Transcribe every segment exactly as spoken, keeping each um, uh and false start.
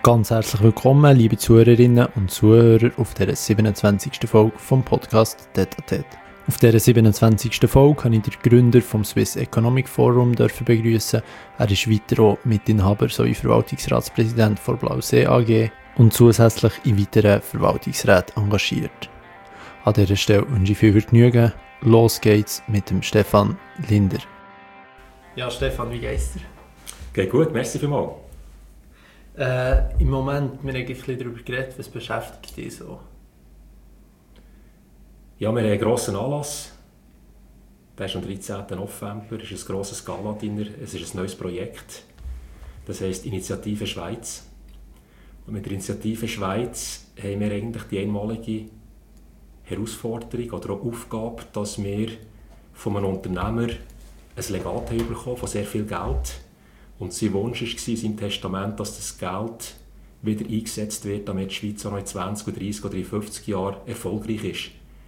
Ganz herzlich willkommen, liebe Zuhörerinnen und Zuhörer, auf dieser siebenundzwanzigsten Folge vom Podcast Tete à Tete. Auf dieser siebenundzwanzigsten Folge kann ich den Gründer vom Swiss Economic Forum begrüßen. Er ist weiter auch Mitinhaber sowie Verwaltungsratspräsident von Blausee A G und zusätzlich in weiteren Verwaltungsräten engagiert. An dieser Stelle wünsche ich viel Vergnügen. Los geht's mit dem Stefan Linder. Ja, Stefan, wie geht's dir? Geht gut, merci vielmals. Äh, Im Moment, wir haben ein bisschen darüber geredet, was beschäftigt dich so? Ja, wir haben einen grossen Anlass. Der ist am dreizehnten November, es ist ein grosses Gala-Dinner, es ist ein neues Projekt. Das heisst Initiative Schweiz. Und mit der Initiative Schweiz haben wir eigentlich die einmalige Herausforderung oder auch Aufgabe, dass wir von einem Unternehmer ein Legat haben bekommen von sehr viel Geld. Und sein Wunsch war sein Testament, dass das Geld wieder eingesetzt wird, damit die Schweiz auch noch in zwanzig, dreißig oder fünfzig Jahren erfolgreich ist.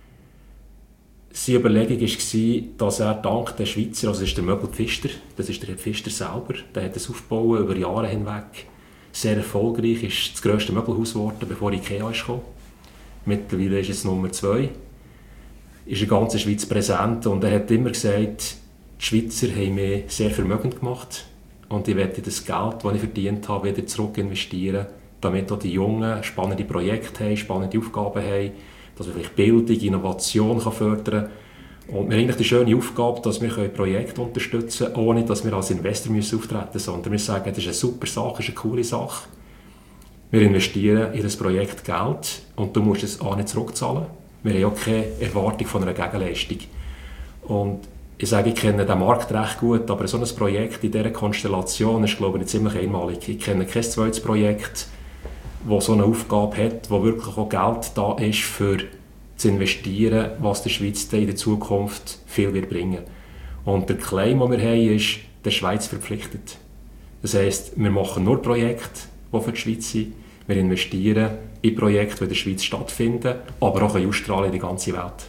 Seine Überlegung war, dass er dank der Schweizer, also das ist der Möbel Pfister, das ist der Herr Pfister selber, der hat das Aufbauen über Jahre hinweg sehr erfolgreich, ist das grösste Möbelhaus geworden, bevor IKEA kam. Mittlerweile ist es Nummer zwei, ist in der ganzen Schweiz präsent und er hat immer gesagt, die Schweizer haben mich sehr vermögend gemacht. Und ich werde das Geld, das ich verdient habe, wieder zurück investieren, damit auch die Jungen spannende Projekte haben, spannende Aufgaben haben, dass wir vielleicht Bildung, Innovation fördern können. Und wir haben eigentlich die schöne Aufgabe, dass wir Projekte unterstützen können, ohne dass wir als Investor müssen auftreten müssen, sondern wir sagen, das ist eine super Sache, das ist eine coole Sache. Wir investieren in das Projekt Geld und du musst es auch nicht zurückzahlen. Wir haben auch keine Erwartung von einer Gegenleistung. Und ich sage, ich kenne den Markt recht gut, aber so ein Projekt in dieser Konstellation ist, glaube ich, ziemlich einmalig. Ich kenne kein zweites Projekt, das so eine Aufgabe hat, wo wirklich auch Geld da ist, für zu investieren, was der Schweiz in der Zukunft viel wird bringen. Und der Claim, den wir haben, ist, der Schweiz verpflichtet. Das heisst, wir machen nur Projekte, die für die Schweiz sind. Wir investieren in Projekte, die in der Schweiz stattfinden, aber auch in Australien, in die ganze Welt.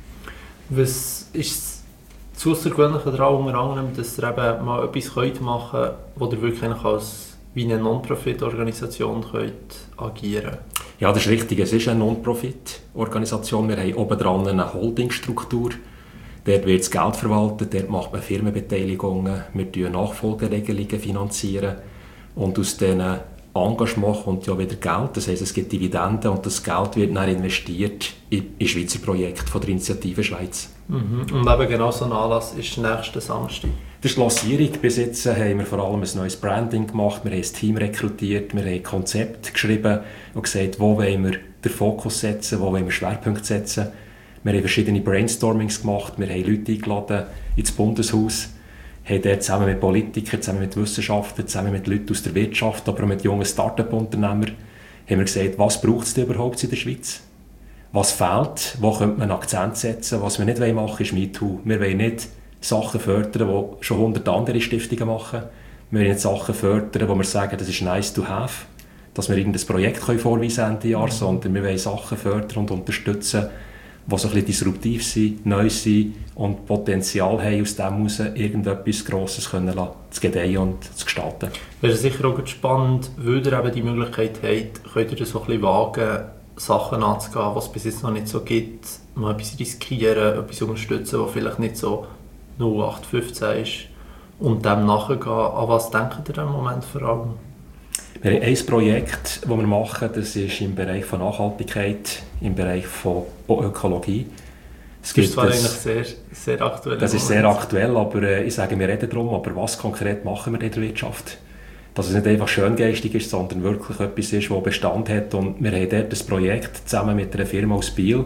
Was ist das Außergewöhnliche daran, unter anderem, dass ihr eben mal etwas machen könnt, wo ihr wirklich als wie eine Non-Profit-Organisation könnt agieren? Ja, das ist richtig. Es ist eine Non-Profit-Organisation. Wir haben obendran eine Holdingstruktur. Dort wird das Geld verwaltet, dort macht man Firmenbeteiligungen, wir finanzieren Nachfolgeregelungen finanzieren und aus diesen Engagement kommt ja wieder Geld. Das heisst, es gibt Dividenden und das Geld wird dann investiert in, in Schweizer Projekte von der Initiative Schweiz. Mhm. Und eben genau so ein Anlass ist nächsten Samstag. Das ist die Lancierung. Bis jetzt haben wir vor allem ein neues Branding gemacht, wir haben ein Team rekrutiert, wir haben ein Konzept geschrieben und gesagt, wo wollen wir den Fokus setzen, wo wollen wir Schwerpunkte setzen. Wir haben verschiedene Brainstormings gemacht, wir haben Leute eingeladen ins Bundeshaus, haben dort zusammen mit Politikern, zusammen mit Wissenschaftlern, zusammen mit Leuten aus der Wirtschaft, aber auch mit jungen Start-up-Unternehmern, haben wir gesagt, was braucht es denn überhaupt in der Schweiz? Was fehlt? Wo könnte man einen Akzent setzen? Was wir nicht machen wollen, ist MeToo. Wir wollen nicht Sachen fördern, die schon hundert andere Stiftungen machen. Wir wollen nicht Sachen fördern, wo wir sagen, das ist nice to have, dass wir irgendein Projekt vorweisen können Ende Jahr, sondern wir wollen Sachen fördern und unterstützen, die so ein bisschen disruptiv sind, neu sind und Potenzial haben, aus dem heraus irgendetwas Grosses können lassen, zu gedeihen und zu gestalten. Das ist sicher auch spannend, weil ihr eben die Möglichkeit habt, könnt ihr so ein bisschen wagen, Sachen anzugehen, was es bis jetzt noch nicht so gibt, mal etwas riskieren, etwas unterstützen, was vielleicht nicht so null acht fünfzehn ist und dem nachgehen. An was denkt ihr im Moment vor allem? Wir haben ein Projekt, das wir machen, das ist im Bereich von Nachhaltigkeit, im Bereich von Ökologie. Es das ist zwar das, eigentlich sehr, sehr aktuell. Das ist sehr aktuell, aber äh, ich sage, wir reden darum, aber was konkret machen wir in der Wirtschaft? Dass es nicht einfach schöngeistig ist, sondern wirklich etwas ist, das Bestand hat. Und wir haben dort ein Projekt zusammen mit einer Firma aus Biel.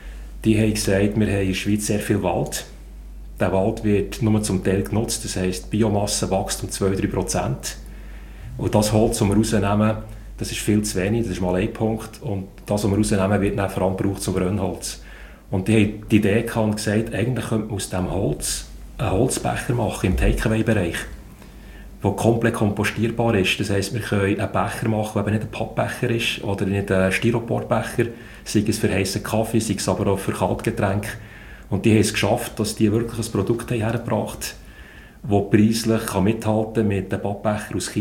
Die haben gesagt, wir haben in der Schweiz sehr viel Wald. Der Wald wird nur zum Teil genutzt, das heisst, die Biomasse wächst um zwei bis drei Prozent. Und das Holz, das wir rausnehmen, das ist viel zu wenig, das ist mal ein Punkt. Und das, was wir rausnehmen, wird dann vor allem gebraucht zum Brennholz. Und die haben die Idee gehabt und gesagt, eigentlich könnte man aus diesem Holz einen Holzbecher machen im Takeaway-Bereich, der komplett kompostierbar ist. Das heisst, wir können einen Becher machen, der eben nicht ein Pappbecher ist oder nicht ein Styroporbecher, sei es für heissen Kaffee, sei es aber auch für Kaltgetränke. Und die haben es geschafft, dass die wirklich ein Produkt hergebracht haben, das preislich mithalten kann mit den Pappbecher aus China.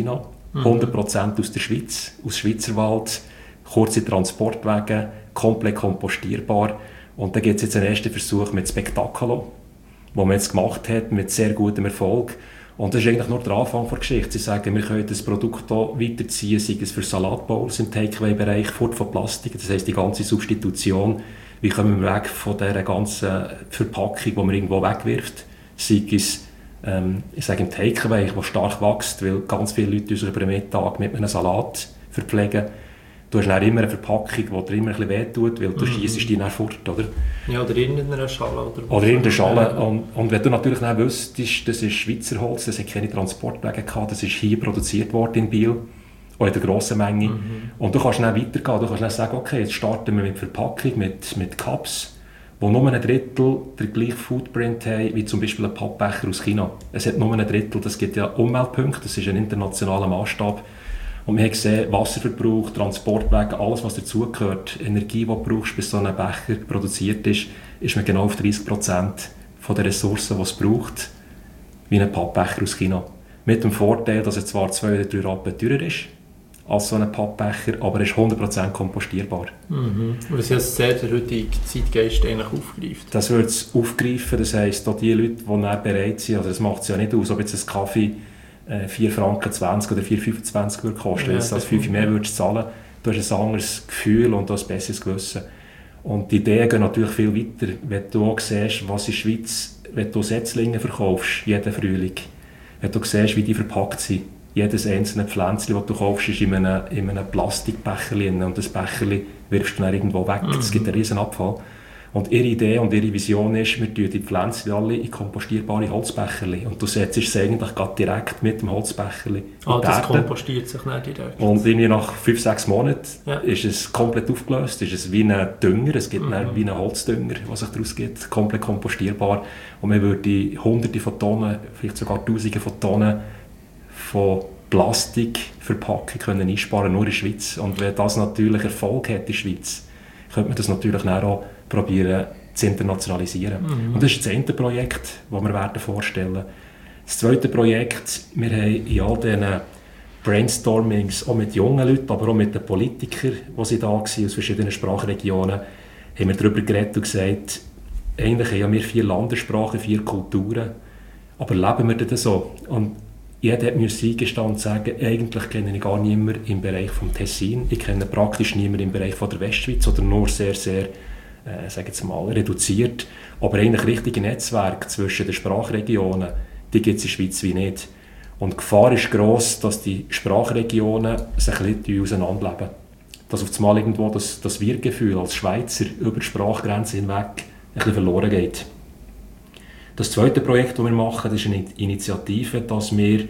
hundert Prozent aus der Schweiz, aus Schweizerwald, kurze Transportwege, komplett kompostierbar. Und da gibt es jetzt einen ersten Versuch mit Spectaculo, den man jetzt gemacht hat, mit sehr gutem Erfolg. Und das ist eigentlich nur der Anfang der Geschichte. Sie sagen, wir können das Produkt hier weiterziehen, sei es für Salatbowls im Takeaway-Bereich, fort von Plastik, das heisst die ganze Substitution. Wie kommen wir weg von dieser ganzen Verpackung, die man irgendwo wegwirft? Sei es ähm, ich sage im Takeaway, der stark wächst, weil ganz viele Leute uns über den Mittag mit einem Salat verpflegen. Du hast dann immer eine Verpackung, die dir immer ein bisschen wehtut, weil du mhm. schiessest die dann fort, oder? Ja, oder irgendeine Schale. Oder, oder irgendeine Schale. Und, und wenn du natürlich dann wüsstest, das ist Schweizer Holz, das hat keine Transportwege gehabt, das ist hier produziert worden in Biel, auch in der grossen Menge. Mhm. Und du kannst dann weitergehen, du kannst dann sagen, okay, jetzt starten wir mit Verpackung, mit, mit Cups, die nur ein Drittel den gleichen Footprint haben, wie zum Beispiel ein Pappbecher aus China. Es hat nur ein Drittel, das gibt ja Umweltpunkte, das ist ein internationaler Maßstab. Und wir haben gesehen, Wasserverbrauch, Transportwege, alles was dazugehört, Energie, die du brauchst, bis so ein Becher produziert ist, ist man genau auf dreißig Prozent von der Ressourcen, die es braucht, wie ein Pappbecher aus China. Mit dem Vorteil, dass er zwar zwei oder drei Rappen teurer ist als so ein Pappbecher, aber er ist hundert Prozent kompostierbar. Mhm. Und das heißt, sehr der heutige Zeitgeist eigentlich aufgreift. Das wird es aufgreifen, das heisst, auch die Leute, die dann bereit sind, also das macht es ja nicht aus, ob jetzt ein Kaffee vier Franken zwanzig oder vier Franken fünfundzwanzig würde kosten. Wenn du das fünf mehr würdest zahlen, du hast ein anderes Gefühl und ein besseres Gewissen. Und die Ideen gehen natürlich viel weiter. Wenn du auch siehst, was in der Schweiz, wenn du Setzlinge verkaufst, jeden Frühling, wenn du siehst, wie die verpackt sind, jedes einzelne Pflänzchen, das du kaufst, ist in einem, in einem Plastikbecherchen und das Becherchen wirfst du dann irgendwo weg. Es mhm. gibt einen riesen Abfall. Und ihre Idee und ihre Vision ist, wir tun die Pflänzchen alle in kompostierbare Holzbecherchen. Und du setzt es eigentlich gerade direkt mit dem Holzbecherchen. Ah, das kompostiert sich nicht direkt. Und irgendwie nach fünf, sechs Monaten ja. ist es komplett aufgelöst. Ist es wie ein Dünger, es gibt mhm. wie einen Holzdünger, was sich daraus gibt, komplett kompostierbar. Und man würde hunderte von Tonnen, vielleicht sogar tausende von Tonnen von Plastikverpackungen können einsparen, nur in der Schweiz. Und wenn das natürlich Erfolg hat in der Schweiz, könnte man das natürlich auch probieren zu internationalisieren. Mhm. Und das ist das eine Projekt, das wir werden vorstellen. Das zweite Projekt, wir haben in all diesen Brainstormings, auch mit jungen Leuten, aber auch mit den Politikern, die sie da waren, aus verschiedenen Sprachregionen, haben wir darüber geredet und gesagt, eigentlich haben wir vier Landessprachen, vier Kulturen, aber leben wir das so? Und jeder hat mir eingestanden und sagen, eigentlich kenne ich gar niemanden im Bereich des Tessin, ich kenne praktisch niemanden im Bereich von der Westschweiz oder nur sehr, sehr äh, sage jetzt mal, reduziert. Aber eigentlich richtige Netzwerke zwischen den Sprachregionen, die gibt es in der Schweiz wie nicht. Und die Gefahr ist gross, dass die Sprachregionen sich ein bisschen auseinanderleben. Dass auf einmal irgendwo das, das Wir-Gefühl als Schweizer über die Sprachgrenze hinweg ein bisschen verloren geht. Das zweite Projekt, das wir machen, das ist eine Initiative, dass wir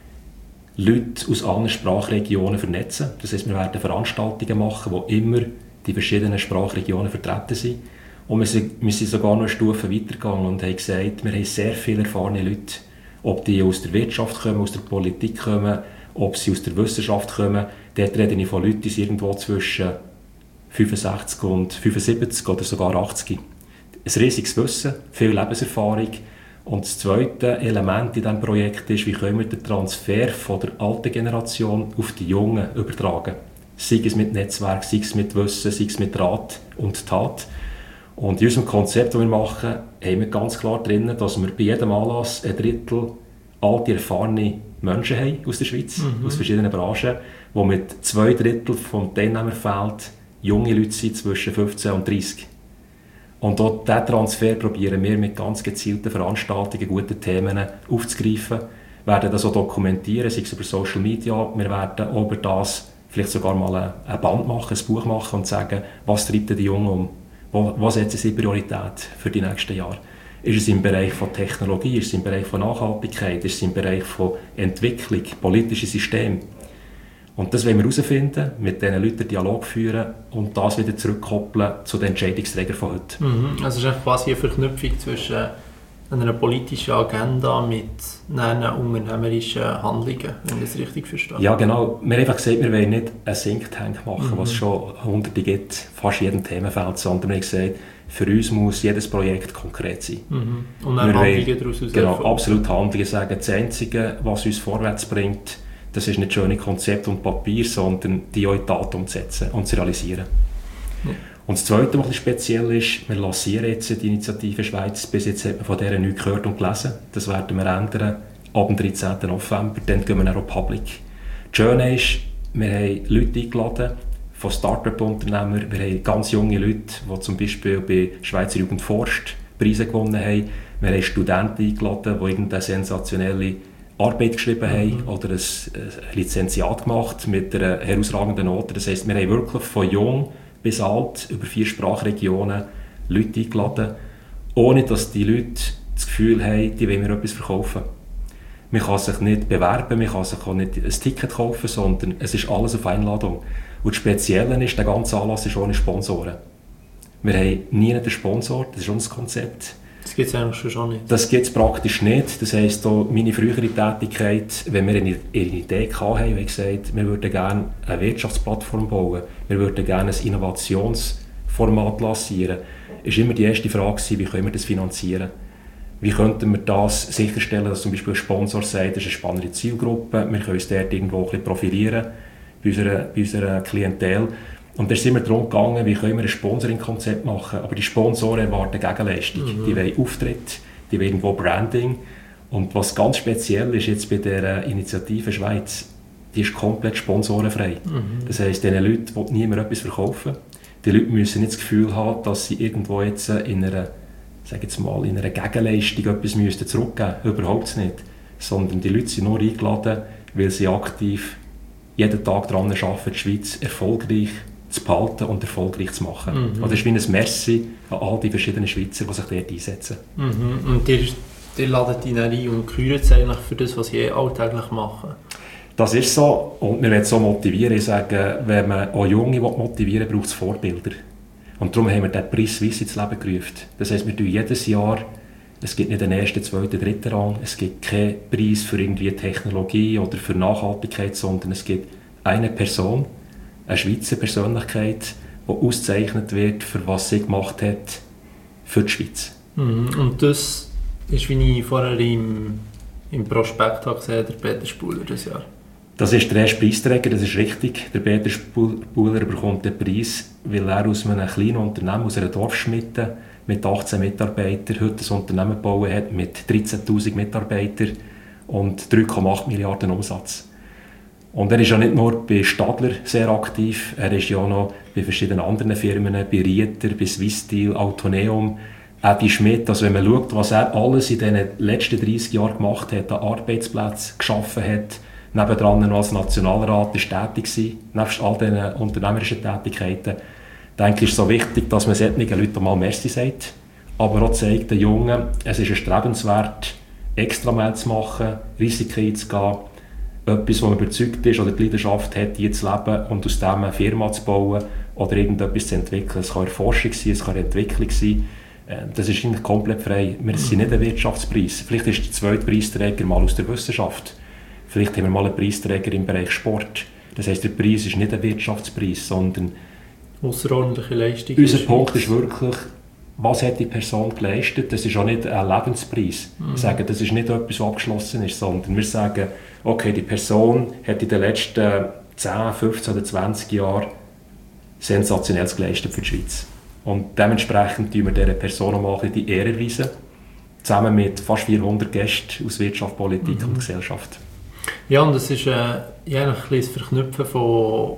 Leute aus anderen Sprachregionen vernetzen. Das heisst, wir werden Veranstaltungen machen, wo immer die verschiedenen Sprachregionen vertreten sind. Und wir sind, wir sind sogar noch eine Stufe weitergegangen und haben gesagt, wir haben sehr viele erfahrene Leute, ob die aus der Wirtschaft kommen, aus der Politik kommen, ob sie aus der Wissenschaft kommen. Dort rede ich von Leuten, die sind irgendwo zwischen fünfundsechzig und fünfundsiebzig oder sogar achtzig. Ein riesiges Wissen, viel Lebenserfahrung. Und das zweite Element in diesem Projekt ist, wie können wir den Transfer von der alten Generation auf die Jungen übertragen. Sei es mit Netzwerk, sei es mit Wissen, sei es mit Rat und Tat. Und in unserem Konzept, das wir machen, haben wir ganz klar drin, dass wir bei jedem Anlass ein Drittel alte, erfahrene Menschen haben aus der Schweiz, mhm. aus verschiedenen Branchen, wo mit zwei Drittel vom Teilnehmerfeld junge Leute sind zwischen fünfzehn und dreißig. Und auch diesen Transfer probieren wir mit ganz gezielten Veranstaltungen, guten Themen aufzugreifen. Wir werden das auch dokumentieren, sei es über Social Media. Wir werden auch über das vielleicht sogar mal ein Band machen, ein Buch machen und sagen, was treibt die Jungen um? Wo, was setzen sie Priorität für die nächsten Jahre? Ist es im Bereich von Technologie, ist es im Bereich von Nachhaltigkeit, ist es im Bereich von Entwicklung, politisches System? Und das wollen wir herausfinden, mit diesen Leuten Dialog führen und das wieder zurückkoppeln zu den Entscheidungsträgern von heute. Mhm. Also es ist quasi eine Verknüpfung zwischen einer politischen Agenda mit einer unternehmerischen Handlungen, wenn ich das richtig verstehe. Ja, genau. Wir haben einfach gesagt, wir wollen nicht einen Think Tank machen, mhm. was es schon hunderte gibt, fast jedem Themenfeld, sondern wir haben gesagt, für uns muss jedes Projekt konkret sein. Mhm. Und dann Handlungen daraus Genau, absolut Handlungen sagen. Das Einzige, was uns vorwärts bringt, Das ist nicht schöne Konzept und Papier, sondern die auch in Tat umzusetzen und zu realisieren. Ja. Und das Zweite, was speziell ist, wir lancieren jetzt die Initiative Schweiz. Bis jetzt hat man von dieser nichts gehört und gelesen. Das werden wir ändern ab dem dreizehnten November. Dann gehen wir dann auch public. Das Schöne ist, wir haben Leute eingeladen, von Start-up-Unternehmern. Wir haben ganz junge Leute, die zum Beispiel bei Schweizer Jugend forscht Preise gewonnen haben. Wir haben Studenten eingeladen, die irgendeine sensationelle Arbeit geschrieben haben mhm. oder ein, ein Lizenziat gemacht mit einer herausragenden Note. Das heisst, wir haben wirklich von jung bis alt über vier Sprachregionen Leute eingeladen, ohne dass die Leute das Gefühl haben, die wollen mir etwas verkaufen. Man kann sich nicht bewerben, man kann sich auch nicht ein Ticket kaufen, sondern es ist alles auf Einladung. Und das Spezielle ist, der ganze Anlass ist ohne Sponsoren. Wir haben nie einen Sponsor, das ist unser Konzept. Das gibt es eigentlich schon nicht. Das gibt es praktisch nicht. Das heisst, auch meine frühere Tätigkeit, wenn wir eine, eine Idee hatten, haben wir gesagt, wir würden gerne eine Wirtschaftsplattform bauen, wir würden gerne ein Innovationsformat lancieren, ist immer die erste Frage, wie können wir das finanzieren? Wie könnten wir das sicherstellen, dass zum Beispiel ein Sponsor sagt, das ist eine spannende Zielgruppe, wir können uns dort irgendwo ein bisschen profilieren bei unserer, bei unserer Klientel. Und da sind wir darum gegangen, wie können wir ein Sponsoring-Konzept machen. Aber die Sponsoren erwarten Gegenleistung. Mhm. Die wollen Auftritt, die wollen irgendwo Branding. Und was ganz speziell ist jetzt bei der Initiative Schweiz, die ist komplett sponsorenfrei. Mhm. Das heisst, diesen Leuten will niemand etwas verkaufen. Die Leute müssen nicht das Gefühl haben, dass sie irgendwo jetzt in einer, sag jetzt mal, in einer Gegenleistung etwas müssten zurückgeben müssen. Überhaupt nicht. Sondern die Leute sind nur eingeladen, weil sie aktiv jeden Tag daran arbeiten, die Schweiz erfolgreich zu behalten und erfolgreich zu machen. Mhm. Also das ist wie ein Merci an all die verschiedenen Schweizer, die sich dort einsetzen. Mhm. Und ihr, ihr ladet ihn ein und kürt eigentlich für das, was sie alltäglich machen? Das ist so. Und wir wollen so motivieren. Ich sage, wenn man auch Junge motivieren will, braucht es Vorbilder. Und darum haben wir den Preis Swiss ins Leben gerufen. Das heisst, wir tun jedes Jahr, es gibt nicht den ersten, zweiten, dritten Rang, es gibt keinen Preis für irgendwie Technologie oder für Nachhaltigkeit, sondern es gibt eine Person, eine Schweizer Persönlichkeit, die ausgezeichnet wird, für was sie gemacht hat für die Schweiz. Mhm. Und das ist, wie ich vorher im, im Prospekt habe gesehen, der Peter Spuler das Jahr. Das ist der erste Preisträger, das ist richtig. Der Peter Spuler bekommt den Preis, weil er aus einem kleinen Unternehmen, aus einer Dorfschmiede mit achtzehn Mitarbeitern heute ein Unternehmen gebaut hat mit dreizehntausend Mitarbeitern und drei Komma acht Milliarden Umsatz. Und er ist ja nicht nur bei Stadler sehr aktiv, er ist ja auch noch bei verschiedenen anderen Firmen, bei Rieter, bei Swisssteel, Autoneum, auch bei Schmidt. Also wenn man schaut, was er alles in den letzten dreissig Jahren gemacht hat, an Arbeitsplätzen geschaffen hat, nebendran noch als Nationalrat ist tätig gewesen, nebst all diesen unternehmerischen Tätigkeiten, denke ich, ist es so wichtig, dass man solchen Leuten mal Merci sagt, aber auch zeigt den Jungen, es ist erstrebenswert, extra mehr zu machen, Risiken einzugehen, etwas, wo man überzeugt ist oder die Leidenschaft hat, hier zu leben und aus dem eine Firma zu bauen oder irgendetwas zu entwickeln. Es kann Forschung sein, es kann Entwicklung sein. Das ist eigentlich komplett frei. Wir sind nicht ein Wirtschaftspreis. Vielleicht ist der zweite Preisträger mal aus der Wissenschaft. Vielleicht haben wir mal einen Preisträger im Bereich Sport. Das heisst, der Preis ist nicht ein Wirtschaftspreis, sondern außerordentliche Leistung. Unser Punkt ist wirklich, was hat die Person geleistet? Das ist auch nicht ein Lebenspreis. Mhm. Wir sagen, das ist nicht etwas, was abgeschlossen ist, sondern wir sagen, okay, die Person hat in den letzten zehn, fünfzehn oder zwanzig Jahren Sensationelles geleistet für die Schweiz. Und dementsprechend tun wir dieser Person mal die Ehre erweisen, zusammen mit fast vierhundert Gästen aus Wirtschaft, Politik mhm. und Gesellschaft. Ja, und das ist äh, ja, ein bisschen das Verknüpfen von,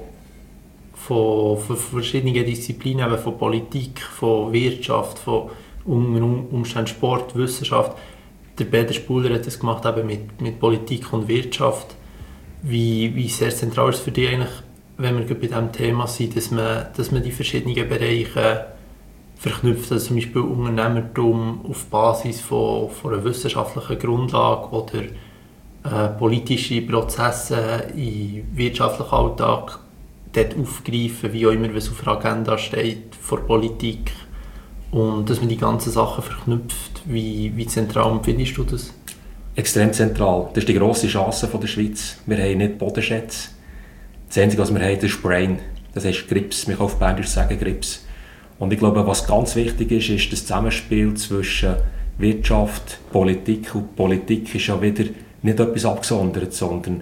von, von verschiedenen Disziplinen, eben von Politik, von Wirtschaft, von um, Umständen Sport, Wissenschaft. Der Peter Spuler hat das gemacht eben mit, mit Politik und Wirtschaft. Wie, wie sehr zentral ist es für dich eigentlich, wenn wir bei diesem Thema sind, dass man, dass man die verschiedenen Bereiche verknüpft, also zum Beispiel Unternehmertum auf Basis von, von einer wissenschaftlichen Grundlage oder äh, politische Prozesse im wirtschaftlichen Alltag dort aufgreifen, wie auch immer, was auf der Agenda steht, von Politik. Und dass man die ganzen Sachen verknüpft, wie, wie zentral findest du das? Extrem zentral. Das ist die grosse Chance von der Schweiz. Wir haben nicht Bodenschätze. Das Einzige, was wir haben, ist Brain. Das heißt Grips. Man kann auf Berndeutsch sagen Grips. Und ich glaube, was ganz wichtig ist, ist das Zusammenspiel zwischen Wirtschaft, Politik. Und Politik ist ja wieder nicht etwas abgesondert, sondern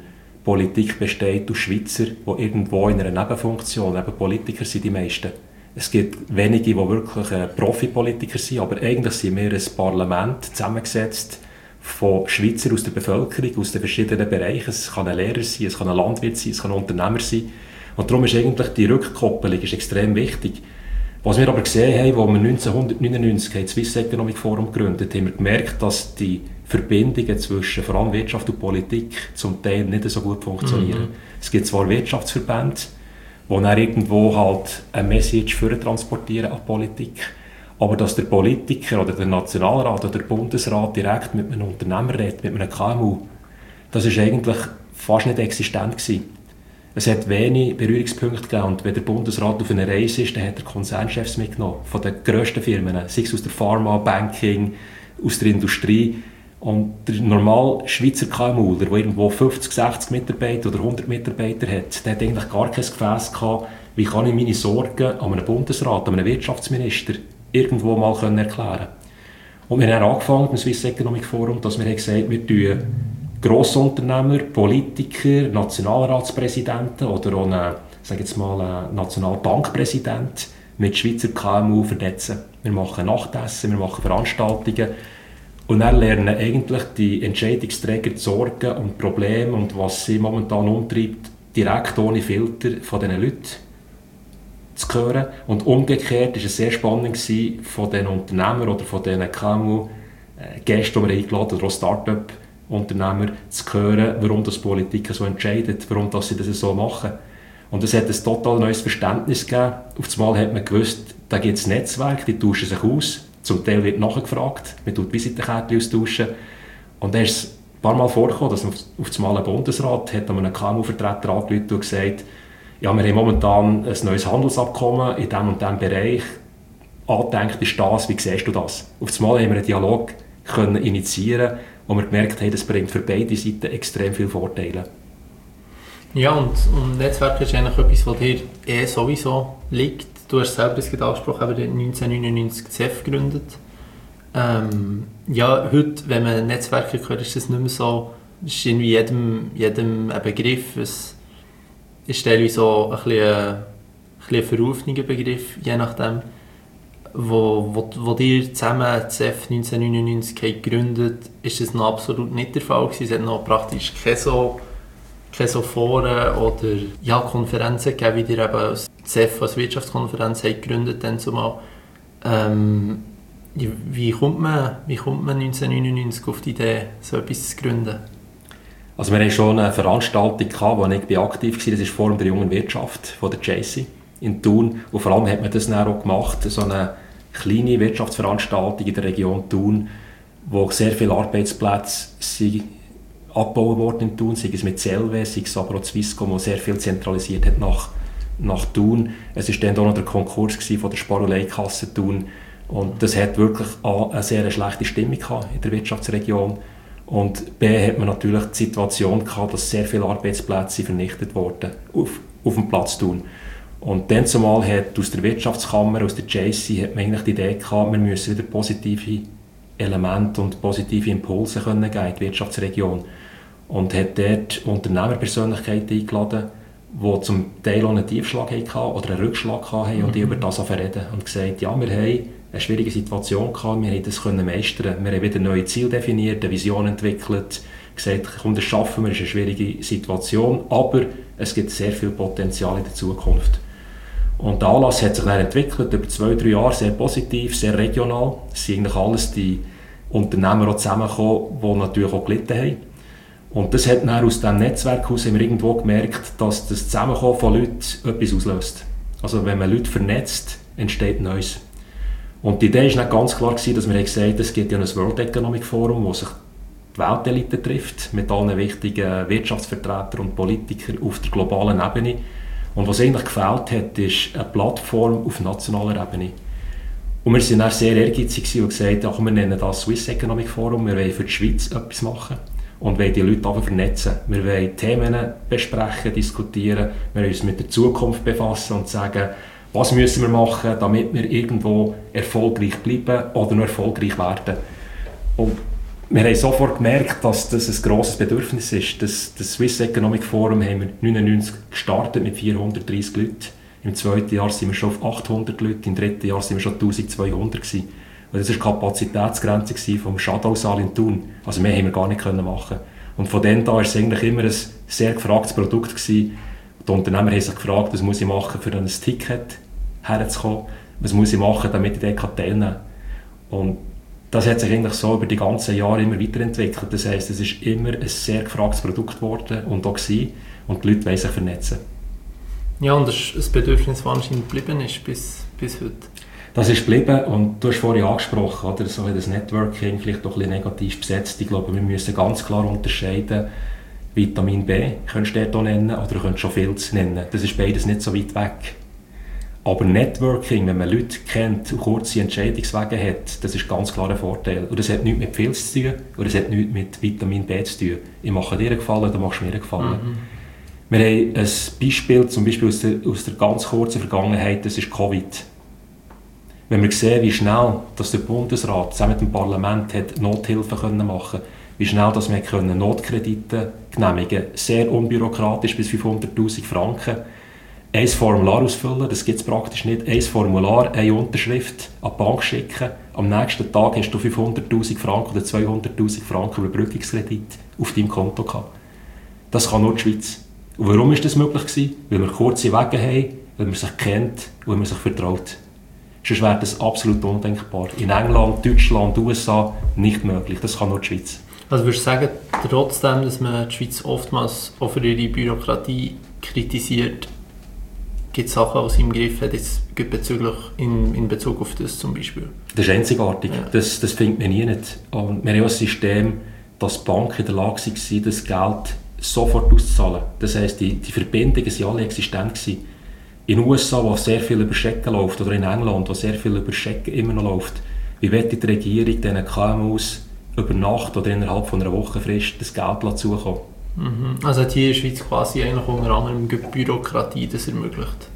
Politik besteht aus Schweizer, die irgendwo in einer Nebenfunktion, eben Politiker sind die meisten. Es gibt wenige, die wirklich äh, Profipolitiker sind, aber eigentlich sind wir ein Parlament zusammengesetzt von Schweizer aus der Bevölkerung, aus den verschiedenen Bereichen. Es kann ein Lehrer sein, es kann ein Landwirt sein, es kann ein Unternehmer sein. Und darum ist eigentlich die Rückkoppelung ist extrem wichtig. Was wir aber gesehen haben, als wir neunzehnhundertneunundneunzig das Swiss Economic Forum gegründet haben, haben wir gemerkt, dass die Verbindungen zwischen vor allem Wirtschaft und Politik zum Teil nicht so gut funktionieren. Mhm. Es gibt zwar Wirtschaftsverbände, die dann irgendwo halt eine Message für transportieren an die Politik, aber dass der Politiker oder der Nationalrat oder der Bundesrat direkt mit einem Unternehmer redet, mit einem K M U, das ist eigentlich fast nicht existent gewesen. Es hat wenig Berührungspunkte gegeben und wenn der Bundesrat auf einer Reise ist, dann hat er Konzernchefs mitgenommen, von den grössten Firmen, sei es aus der Pharma, Banking, aus der Industrie. Und der normale Schweizer KMUler, der irgendwo fünfzig, sechzig Mitarbeiter oder hundert Mitarbeiter hat, der hat eigentlich gar kein Gefäß gehabt, wie kann ich meine Sorgen an einem Bundesrat, an einem Wirtschaftsminister irgendwo mal erklären können. Und wir haben angefangen mit dem Swiss Economic Forum, dass wir gesagt haben, wir tun Grossunternehmer, Politiker, Nationalratspräsidenten oder auch einen, sage jetzt mal, einen Nationalbankpräsident mit Schweizer K M U vernetzen. Wir machen Nachtessen, wir machen Veranstaltungen und dann lernen eigentlich die Entscheidungsträger die Sorgen und Probleme und was sie momentan umtreibt, direkt ohne Filter von diesen Leuten zu hören. Und umgekehrt war es sehr spannend von den Unternehmern oder von den K M U-Gästen, die wir eingeladen haben, oder auch Start-up-Unternehmer, zu hören, warum das Politiker so entscheidet, warum das sie das so machen. Und es hat ein total neues Verständnis gegeben. Auf einmal hat man gewusst, da gibt es Netzwerke, die tauschen sich aus. Zum Teil wird nachgefragt, man tut Visitenkärtchen austauschen. Und dann ist es ein paar Mal vorgekommen, dass auf einmal ein Bundesrat hat einem K M U-Vertreter angerufen und gesagt, ja, wir haben momentan ein neues Handelsabkommen in diesem und diesem Bereich. Angedenkt ist das, wie siehst du das? Auf einmal haben wir einen Dialog können initiieren, wo wir gemerkt haben, das bringt für beide Seiten extrem viele Vorteile. Ja, und, und Netzwerk ist eigentlich etwas, was dir eh sowieso liegt. Du hast selber das gerade angesprochen, aber neunzehnhundertneunundneunzig das C E F gegründet. Ähm, ja, heute, wenn man Netzwerke hört, ist das nicht mehr so, es ist irgendwie jedem, jedem ein Begriff. Es ist teilweise so ein bisschen ein, ein, ein verrufener Begriff, je nachdem, wo, wo, wo ihr zusammen das C E F neunzehnhundertneunundneunzig gegründet, ist das noch absolut nicht der Fall gewesen. Es hat noch praktisch keine so keine so Foren oder ja, Konferenzen gegeben, wie ihr eben als C E F als Wirtschaftskonferenz habt gegründet dann zumal. Ähm, wie, kommt man, wie kommt man neunzehnhundertneunundneunzig auf die Idee, so etwas zu gründen? Also wir hatten schon eine Veranstaltung gehabt, wo ich aktiv war, das ist Forum der jungen Wirtschaft von der J C in Thun. Und vor allem hat man das dann auch gemacht, so eine kleine Wirtschaftsveranstaltung in der Region Thun, wo sehr viele Arbeitsplätze sind abgebaut worden in Thun, sei es mit C L W, sei es aber auch Swisscom, der sehr viel zentralisiert hat nach, nach Thun. Es war dann auch noch der Konkurs von der Sparolei-Kasse Thun und das hat wirklich A, eine sehr schlechte Stimmung gehabt in der Wirtschaftsregion und B hat man natürlich die Situation gehabt, dass sehr viele Arbeitsplätze vernichtet wurden auf, auf dem Platz Thun. Und dann zumal hat aus der Wirtschaftskammer, aus der J C, hat man eigentlich die Idee gehabt, wir müssen wieder positive Elemente und positive Impulse können geben in die Wirtschaftsregion. Und hat dort Unternehmerpersönlichkeiten eingeladen, die zum Teil auch einen Tiefschlag hatten oder einen Rückschlag hatten mhm. und die über das reden und gesagt, ja, wir haben eine schwierige Situation gehabt, wir haben das können meistern, wir haben wieder neue Ziele definiert, eine Vision entwickelt, gesagt, komm, das schaffen wir, es ist eine schwierige Situation, aber es gibt sehr viel Potenzial in der Zukunft. Und der Anlass hat sich dann entwickelt, über zwei, drei Jahre, sehr positiv, sehr regional. Es sind eigentlich alles die Unternehmer auch zusammengekommen, die natürlich auch gelitten haben. Und das hat dann aus diesem Netzwerk heraus haben wir irgendwo gemerkt, dass das Zusammenkommen von Leuten etwas auslöst. Also wenn man Leute vernetzt, entsteht Neues. Und die Idee war nicht ganz klar, dass wir gesagt haben, es gibt ja ein World Economic Forum, wo sich die Weltelite trifft, mit allen wichtigen Wirtschaftsvertretern und Politikern auf der globalen Ebene. Und was eigentlich gefehlt hat, ist eine Plattform auf nationaler Ebene. Und wir waren dann sehr ehrgeizig und gesagt, ach, wir nennen das Swiss Economic Forum, wir wollen für die Schweiz etwas machen und wollen die Leute einfach vernetzen. Wir wollen Themen besprechen, diskutieren, wir wollen uns mit der Zukunft befassen und sagen, was müssen wir machen, damit wir irgendwo erfolgreich bleiben oder noch erfolgreich werden. Und wir haben sofort gemerkt, dass das ein grosses Bedürfnis ist. Das, das Swiss Economic Forum haben wir neunzehnhundertneunundneunzig gestartet mit vierhundertdreissig Leuten. Im zweiten Jahr sind wir schon auf achthundert Leute, im dritten Jahr sind wir schon eintausendzweihundert gewesen. Und das war die Kapazitätsgrenze vom Shadowsaal in Thun. Also mehr haben wir gar nicht machen. Und von dann an war es eigentlich immer ein sehr gefragtes Produkt gewesen. Die Unternehmer haben sich gefragt, was muss ich machen, für ein Ticket herzukommen, was muss ich machen, damit ich dort teilnehmen kann. Und das hat sich eigentlich so über die ganzen Jahre immer weiterentwickelt. Das heisst, es ist immer ein sehr gefragtes Produkt geworden und auch gewesen. Und die Leute wollen sich vernetzen. Ja, und das ist ein Bedürfnis, das anscheinend geblieben ist bis, bis heute. Das ist geblieben und du hast vorhin angesprochen, oder? So das Networking vielleicht doch ein bisschen negativ besetzt. Ich glaube, wir müssen ganz klar unterscheiden, Vitamin B könntest du dort auch nennen oder du könntest schon Filz nennen. Das ist beides nicht so weit weg. Aber Networking, wenn man Leute kennt und kurze Entscheidungswege hat, das ist ganz klar ein Vorteil. Und das hat nichts mit Filz zu tun oder das hat nichts mit Vitamin B zu tun. Ich mache dir einen Gefallen, du machst mir einen Gefallen. Mhm. Wir haben ein Beispiel, zum Beispiel aus der, aus der ganz kurzen Vergangenheit, das ist Covid. Wenn wir sehen, wie schnell dass der Bundesrat zusammen mit dem Parlament hat Nothilfe können machen, wie schnell dass wir können Notkredite genehmigen, sehr unbürokratisch bis fünfhunderttausend Franken, ein Formular ausfüllen, das gibt es praktisch nicht, ein Formular, eine Unterschrift an die Bank schicken, am nächsten Tag hast du fünfhunderttausend Franken oder zweihunderttausend Franken Überbrückungskredit auf deinem Konto gehabt. Das kann nur die Schweiz. Und warum war das möglich gewesen? Weil wir kurze Wege haben, weil man sich kennt und weil man sich vertraut. Sonst wäre das absolut undenkbar. In England, Deutschland, U S A nicht möglich. Das kann nur die Schweiz. Also würdest du sagen, trotzdem, dass man die Schweiz oftmals auch für ihre Bürokratie kritisiert, gibt es Sachen, die sie im Griff hat, jetzt bezüglich in, in Bezug auf das zum Beispiel? Das ist einzigartig. Ja. Das, das findet man nie nicht. Und wir haben auch ein System, dass die Banken in der Lage waren, das Geld sofort auszuzahlen. Das heisst, die, die Verbindungen waren alle existent gewesen. In den U S A, wo sehr viel über Schecken läuft, oder in England, wo sehr viel über Schecken immer noch läuft, wie wird die Regierung diesen K M Us über Nacht oder innerhalb von einer Wochenfrist das Geld zukommen? Mhm. Also hat hier in der Schweiz quasi eigentlich unter anderem die Bürokratie das ermöglicht?